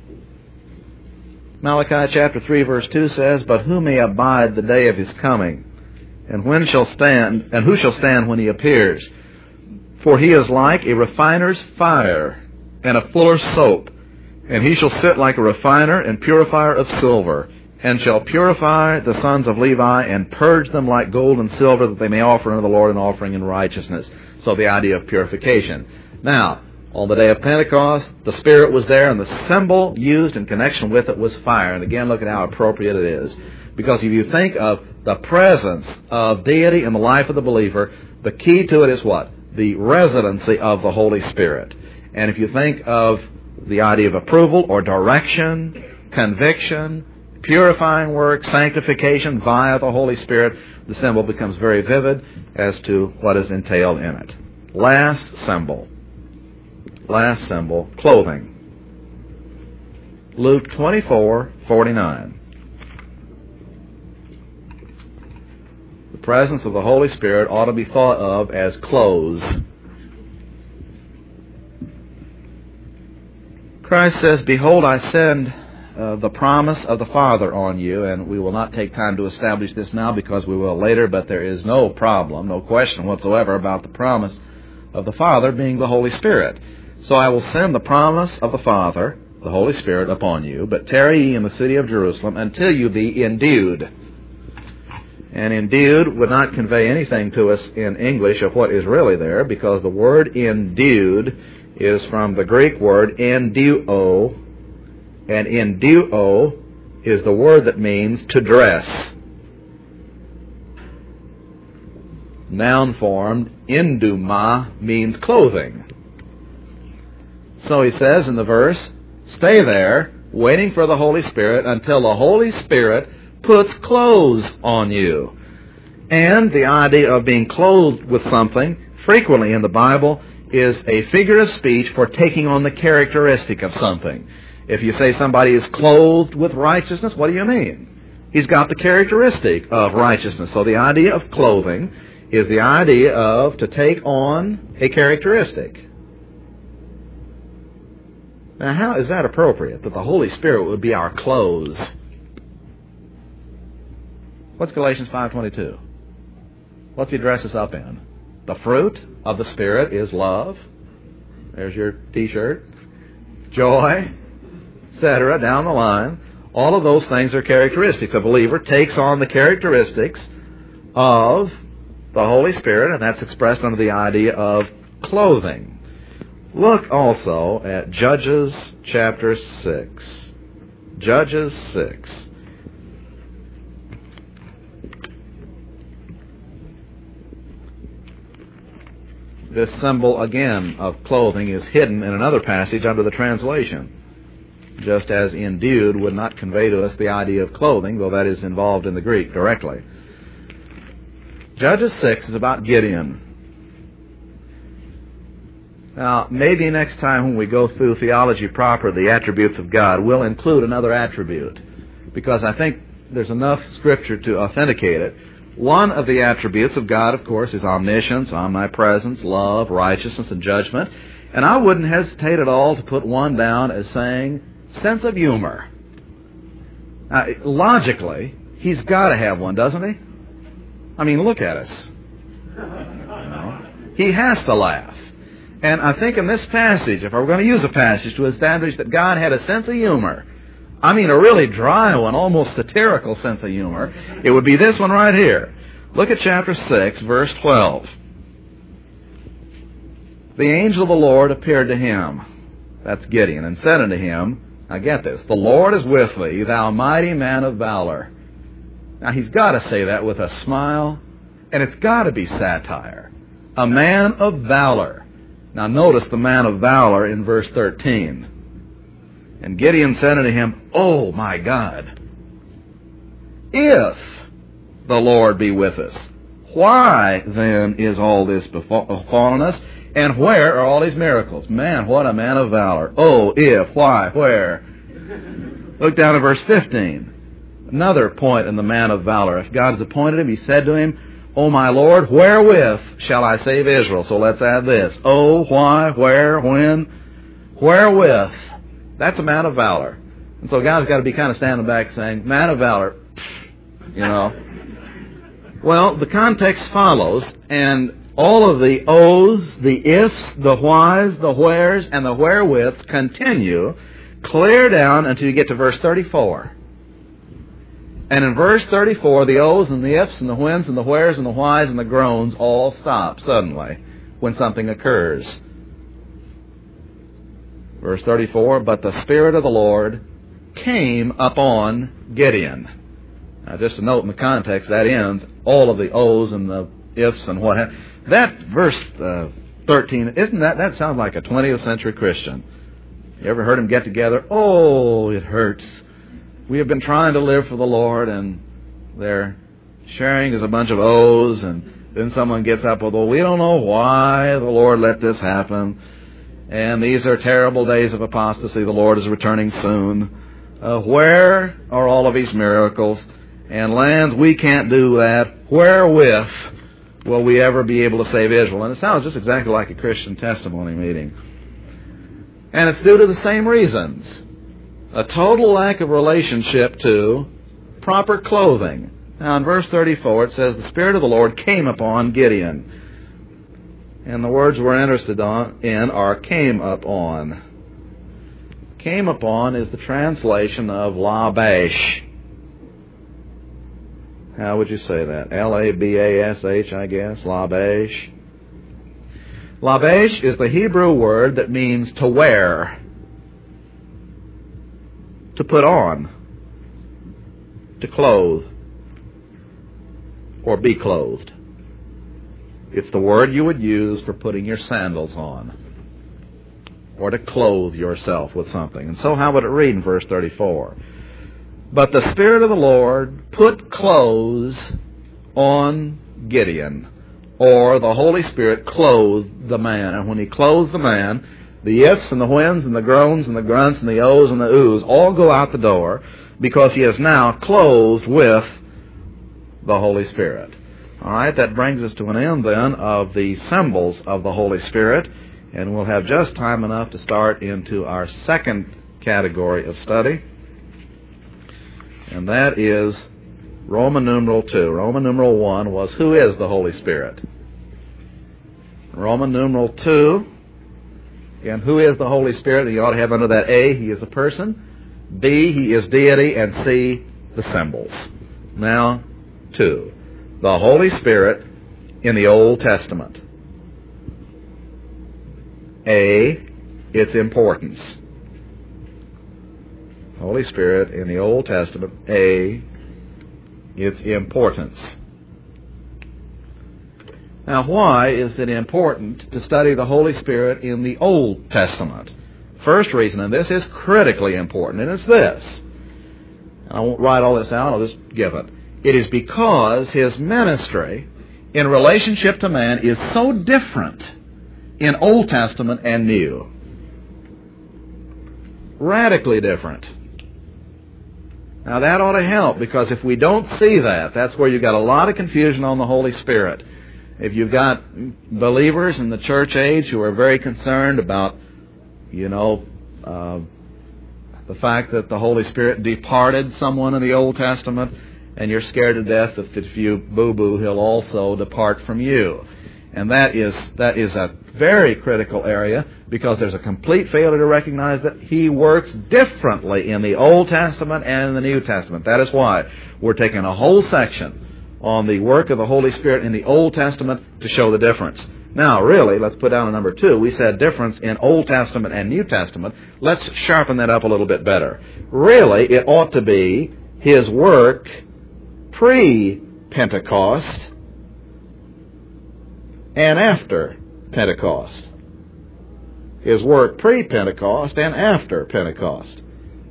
Malachi chapter three, verse two says, "But who may abide the day of his coming? And when shall stand, and who shall stand when he appears? For he is like a refiner's fire and a fuller's soap, and he shall sit like a refiner and purifier of silver, and shall purify the sons of Levi and purge them like gold and silver, that they may offer unto the Lord an offering in righteousness." So the idea of purification. Now, on the day of Pentecost, the Spirit was there, and the symbol used in connection with it was fire. And again, look at how appropriate it is. Because if you think of the presence of deity in the life of the believer, the key to it is what? The residency of the Holy Spirit. And if you think of the idea of approval or direction, conviction, purifying work, sanctification via the Holy Spirit, the symbol becomes very vivid as to what is entailed in it. Last symbol. Last symbol, clothing. Luke twenty-four forty-nine. The presence of the Holy Spirit ought to be thought of as clothes. Christ says, "Behold, I send uh, the promise of the Father on you," and we will not take time to establish this now because we will later, but there is no problem, no question whatsoever about the promise of the Father being the Holy Spirit. "So I will send the promise of the Father, the Holy Spirit, upon you, but tarry ye in the city of Jerusalem until you be endued." And endued would not convey anything to us in English of what is really there, because the word endued is from the Greek word enduo, and enduo is the word that means to dress. Noun formed, enduma means clothing. So he says in the verse, stay there, waiting for the Holy Spirit until the Holy Spirit puts clothes on you. And the idea of being clothed with something, frequently in the Bible, is a figure of speech for taking on the characteristic of something. If you say somebody is clothed with righteousness, what do you mean? He's got the characteristic of righteousness. So the idea of clothing is the idea of to take on a characteristic. Now, how is that appropriate, that the Holy Spirit would be our clothes? What's Galatians five twenty-two? What's he dress us up in? The fruit of the Spirit is love. There's your T-shirt. Joy, et cetera, down the line. All of those things are characteristics. A believer takes on the characteristics of the Holy Spirit, and that's expressed under the idea of clothing. Look also at Judges chapter six. Judges six. This symbol, again, of clothing is hidden in another passage under the translation, just as endued would not convey to us the idea of clothing, though that is involved in the Greek directly. Judges six is about Gideon. Now, maybe next time when we go through theology proper, the attributes of God, we'll include another attribute, because I think there's enough Scripture to authenticate it. One of the attributes of God, of course, is omniscience, omnipresence, love, righteousness, and judgment. And I wouldn't hesitate at all to put one down as saying sense of humor. Now, logically, he's got to have one, doesn't he? I mean, look at us. You know, he has to laugh. And I think in this passage, if I were going to use a passage to establish that God had a sense of humor, I mean a really dry one, almost satirical sense of humor, it would be this one right here. Look at chapter six, verse twelve. The angel of the Lord appeared to him, that's Gideon, and said unto him, now get this, the Lord is with thee, thou mighty man of valor. Now he's got to say that with a smile, and it's got to be satire. A man of valor. Now notice the man of valor in verse thirteen. And Gideon said unto him, oh my God, if the Lord be with us, why then is all this befallen us? And where are all these miracles? Man, what a man of valor. Oh, if, why, where? Look down at verse fifteen. Another point in the man of valor. If God has appointed him, he said to him, O my Lord, wherewith shall I save Israel? So let's add this. Oh, why, where, when, wherewith? That's a man of valor. And so God's got to be kind of standing back saying, man of valor, you know. Well, the context follows, and all of the ohs, the ifs, the whys, the wheres, and the wherewiths continue clear down until you get to verse thirty-four. And in verse thirty-four, the ohs and the ifs and the whens and the wheres and the whys and the groans all stop suddenly when something occurs. Verse thirty-four, but the Spirit of the Lord came upon Gideon. Now, just a note in the context, that ends all of the ohs and the ifs and what have. That verse uh, thirteen, isn't that, that sounds like a twentieth century Christian. You ever heard them get together? Oh, it hurts. We have been trying to live for the Lord, and they're sharing as a bunch of ohs, and then someone gets up with, oh, we don't know why the Lord let this happen. And these are terrible days of apostasy. The Lord is returning soon. Uh, where are all of these miracles? and lands. We can't do that. Wherewith will we ever be able to save Israel? And it sounds just exactly like a Christian testimony meeting. And it's due to the same reasons. A total lack of relationship to proper clothing. Now in verse thirty-four it says, the Spirit of the Lord came upon Gideon. And the words we're interested on, in are came upon. Came upon is the translation of labash. How would you say that? L A B A S H, I guess. Labash. Labash is the Hebrew word that means to wear, to put on, to clothe, or be clothed. It's the word you would use for putting your sandals on, or to clothe yourself with something. And so how would it read in verse thirty-four? But the Spirit of the Lord put clothes on Gideon, or the Holy Spirit clothed the man. And when He clothed the man, the ifs and the whens and the groans and the grunts and the ohs and the oohs all go out the door, because he is now clothed with the Holy Spirit. All right, that brings us to an end then of the symbols of the Holy Spirit, and we'll have just time enough to start into our second category of study, and that is Roman numeral two. Roman numeral one was, who is the Holy Spirit? Roman numeral two, again, who is the Holy Spirit? You ought to have under that A, He is a person. B, He is deity. And C, the symbols. Now, two. The Holy Spirit in the Old Testament. A, its importance. Holy Spirit in the Old Testament. A, its importance. Now, why is it important to study the Holy Spirit in the Old Testament? First reason, and this is critically important, and it's this. And I won't write all this out, I'll just give it. It is because His ministry in relationship to man is so different in Old Testament and New. Radically different. Now that ought to help, because if we don't see that, that's where you've got a lot of confusion on the Holy Spirit. If you've got believers in the church age who are very concerned about, you know, uh, the fact that the Holy Spirit departed someone in the Old Testament, and you're scared to death that if you boo-boo, He'll also depart from you. And that is that is a very critical area, because there's a complete failure to recognize that He works differently in the Old Testament and in the New Testament. That is why we're taking a whole section on the work of the Holy Spirit in the Old Testament to show the difference. Now, really, let's put down a number two. We said difference in Old Testament and New Testament. Let's sharpen that up a little bit better. Really, it ought to be His work pre-Pentecost and after Pentecost. His work pre-Pentecost and after Pentecost.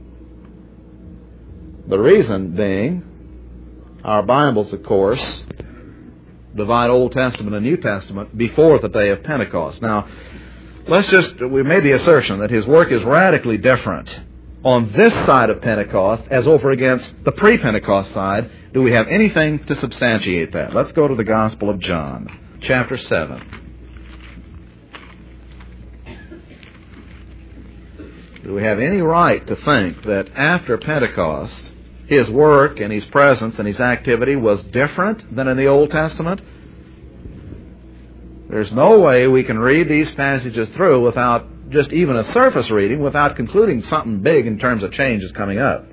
The reason being, our Bibles, of course, divide Old Testament and New Testament before the day of Pentecost. Now, let's just, we made the assertion that His work is radically different on this side of Pentecost as over against the pre-Pentecost side. Do we have anything to substantiate that? Let's go to the Gospel of John, chapter seven. Do we have any right to think that after Pentecost, His work and His presence and His activity was different than in the Old Testament? There's no way we can read these passages through without just even a surface reading, without concluding something big in terms of change is coming up.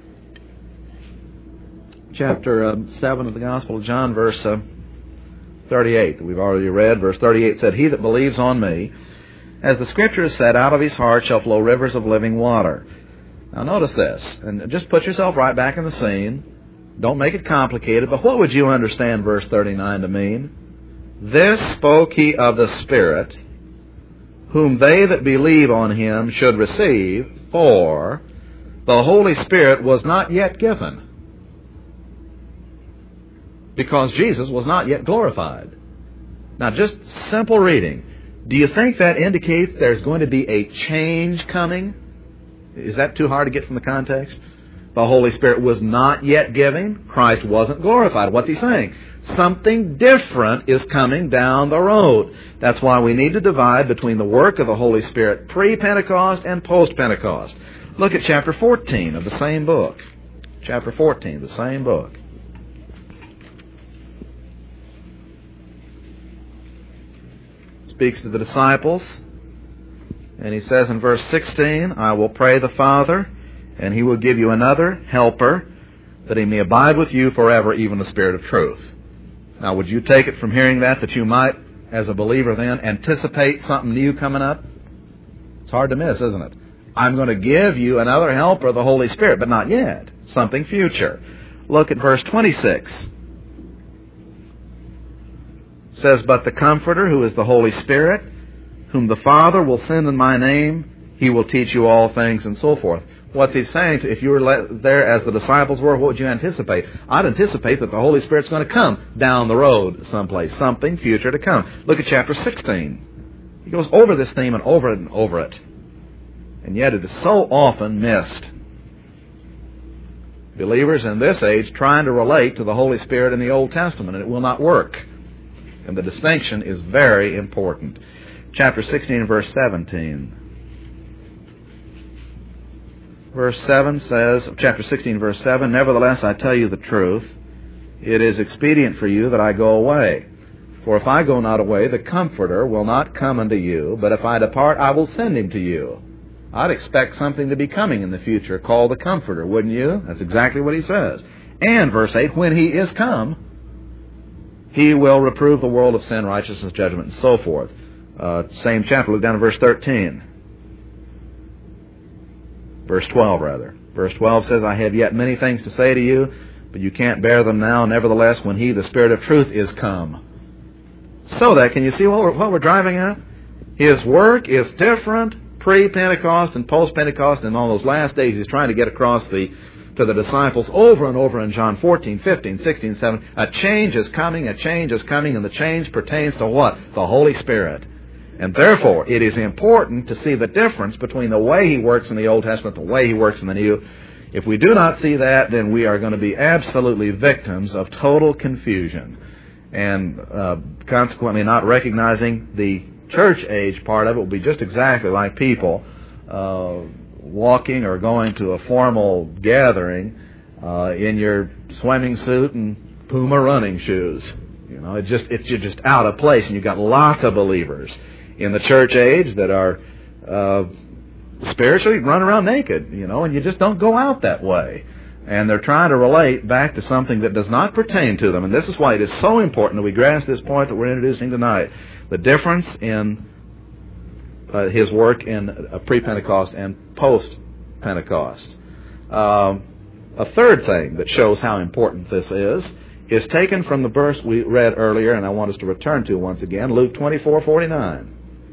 Chapter uh, seven of the Gospel of John, verse uh, thirty-eight, that we've already read. Verse thirty-eight said, He that believes on me, as the Scripture has said, out of his heart shall flow rivers of living water. Now notice this, and just put yourself right back in the scene. Don't make it complicated, but what would you understand verse thirty-nine to mean? This spoke He of the Spirit, whom they that believe on Him should receive, for the Holy Spirit was not yet given, because Jesus was not yet glorified. Now just simple reading. Do you think that indicates there's going to be a change coming? Is that too hard to get from the context? The Holy Spirit was not yet given. Christ wasn't glorified. What's he saying? Something different is coming down the road. That's why we need to divide between the work of the Holy Spirit pre-Pentecost and post-Pentecost. Look at chapter fourteen of the same book. Chapter fourteen, the same book. Speaks to the disciples, and he says in verse sixteen, I will pray the Father, and he will give you another helper, that he may abide with you forever, even the Spirit of truth. Now, would you take it from hearing that, that you might, as a believer then, anticipate something new coming up? It's hard to miss, isn't it? I'm going to give you another helper, the Holy Spirit, but not yet. Something future. Look at verse twenty-six. It says, but the Comforter, who is the Holy Spirit, whom the Father will send in my name, he will teach you all things, and so forth. What's he saying? To, if you were there as the disciples were, what would you anticipate? I'd anticipate that the Holy Spirit's going to come down the road someplace. Something future to come. Look at chapter sixteen. He goes over this theme and over it and over it. And yet it is so often missed. Believers in this age trying to relate to the Holy Spirit in the Old Testament, and it will not work. And the distinction is very important. Chapter sixteen, verse seventeen. Verse seven says, chapter sixteen, verse seven, nevertheless I tell you the truth, it is expedient for you that I go away. For if I go not away, the Comforter will not come unto you, but if I depart, I will send him to you. I'd expect something to be coming in the future called the Comforter, wouldn't you? That's exactly what he says. And, verse eight, when he is come, he will reprove the world of sin, righteousness, judgment, and so forth. Uh, same chapter, look down to verse thirteen. Verse twelve, rather. Verse twelve says, I have yet many things to say to you, but you can't bear them now. Nevertheless, when he, the Spirit of truth, is come. So that, can you see what we're, what we're driving at? His work is different pre-Pentecost and post-Pentecost, and on those last days he's trying to get across the to the disciples over and over in John fourteen, fifteen, sixteen, seventeen. A change is coming, a change is coming, and the change pertains to what? The Holy Spirit. And therefore, it is important to see the difference between the way he works in the Old Testament and the way he works in the New. If we do not see that, then we are going to be absolutely victims of total confusion. And uh, consequently, not recognizing the church age part of it will be just exactly like people uh, walking or going to a formal gathering uh, in your swimming suit and Puma running shoes. You know, it just it's you're just out of place, and you've got lots of believers in the church age that are uh, spiritually run around naked, you know, and you just don't go out that way. And they're trying to relate back to something that does not pertain to them. And this is why it is so important that we grasp this point that we're introducing tonight. The difference in uh, his work in uh, pre-Pentecost and post-Pentecost. Um, a third thing that shows how important this is is taken from the verse we read earlier, and I want us to return to once again, Luke twenty-four forty-nine.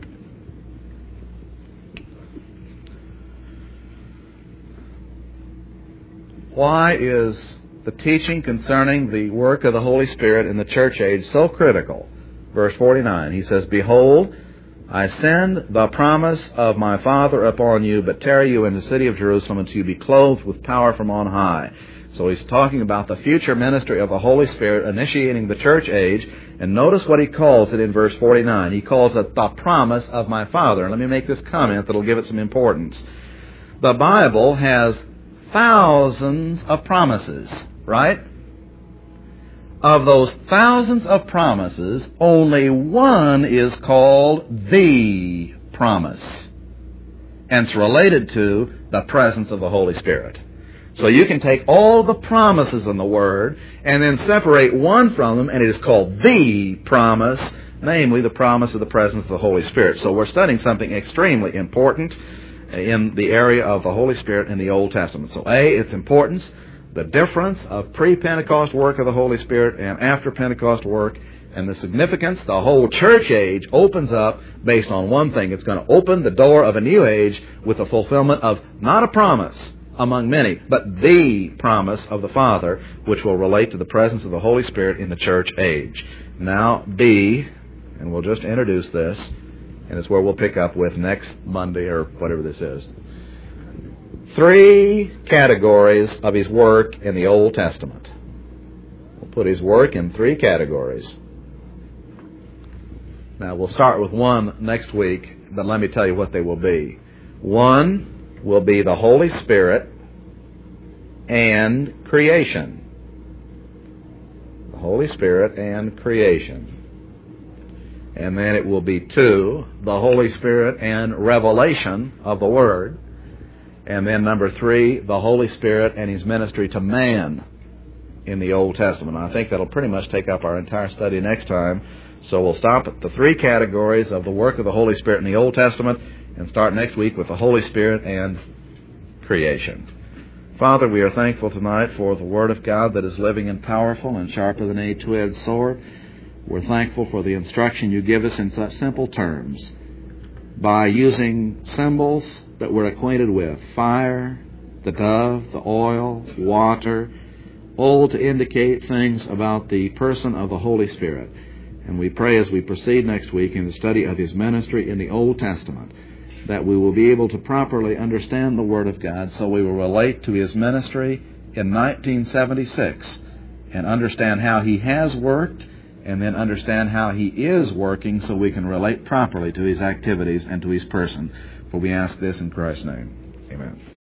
Why is the teaching concerning the work of the Holy Spirit in the church age so critical? Verse forty-nine, he says, Behold, I send the promise of my Father upon you, but tarry you in the city of Jerusalem until you be clothed with power from on high. So he's talking about the future ministry of the Holy Spirit initiating the church age. And notice what he calls it in verse forty-nine. He calls it the promise of my Father. And let me make this comment that will give it some importance. The Bible has thousands of promises, right? Of those thousands of promises, only one is called the promise. And it's related to the presence of the Holy Spirit. So you can take all the promises in the Word and then separate one from them, and it is called the promise, namely the promise of the presence of the Holy Spirit. So we're studying something extremely important in the area of the Holy Spirit in the Old Testament. So A, its importance, the difference of pre-Pentecost work of the Holy Spirit and after Pentecost work, and the significance the whole church age opens up based on one thing. It's going to open the door of a new age with the fulfillment of not a promise among many, but the promise of the Father, which will relate to the presence of the Holy Spirit in the church age. Now, B, and we'll just introduce this, and it's where we'll pick up with next Monday or whatever this is. three categories of His work in the Old Testament. We'll put His work in three categories. Now, we'll start with one next week, but let me tell you what they will be. One will be the Holy Spirit and creation. The Holy Spirit and creation. And then it will be two, the Holy Spirit and revelation of the Word. And then number three, the Holy Spirit and His ministry to man in the Old Testament. I think that'll pretty much take up our entire study next time. So we'll stop at the three categories of the work of the Holy Spirit in the Old Testament and start next week with the Holy Spirit and creation. Father, we are thankful tonight for the Word of God that is living and powerful and sharper than any two-edged sword. We're thankful for the instruction you give us in such simple terms by using symbols that we're acquainted with: fire, the dove, the oil, water, all to indicate things about the person of the Holy Spirit. And we pray as we proceed next week in the study of His ministry in the Old Testament that we will be able to properly understand the Word of God, so we will relate to His ministry in nineteen seventy-six and understand how He has worked, and then understand how He is working so we can relate properly to His activities and to His person. For we ask this in Christ's name. Amen.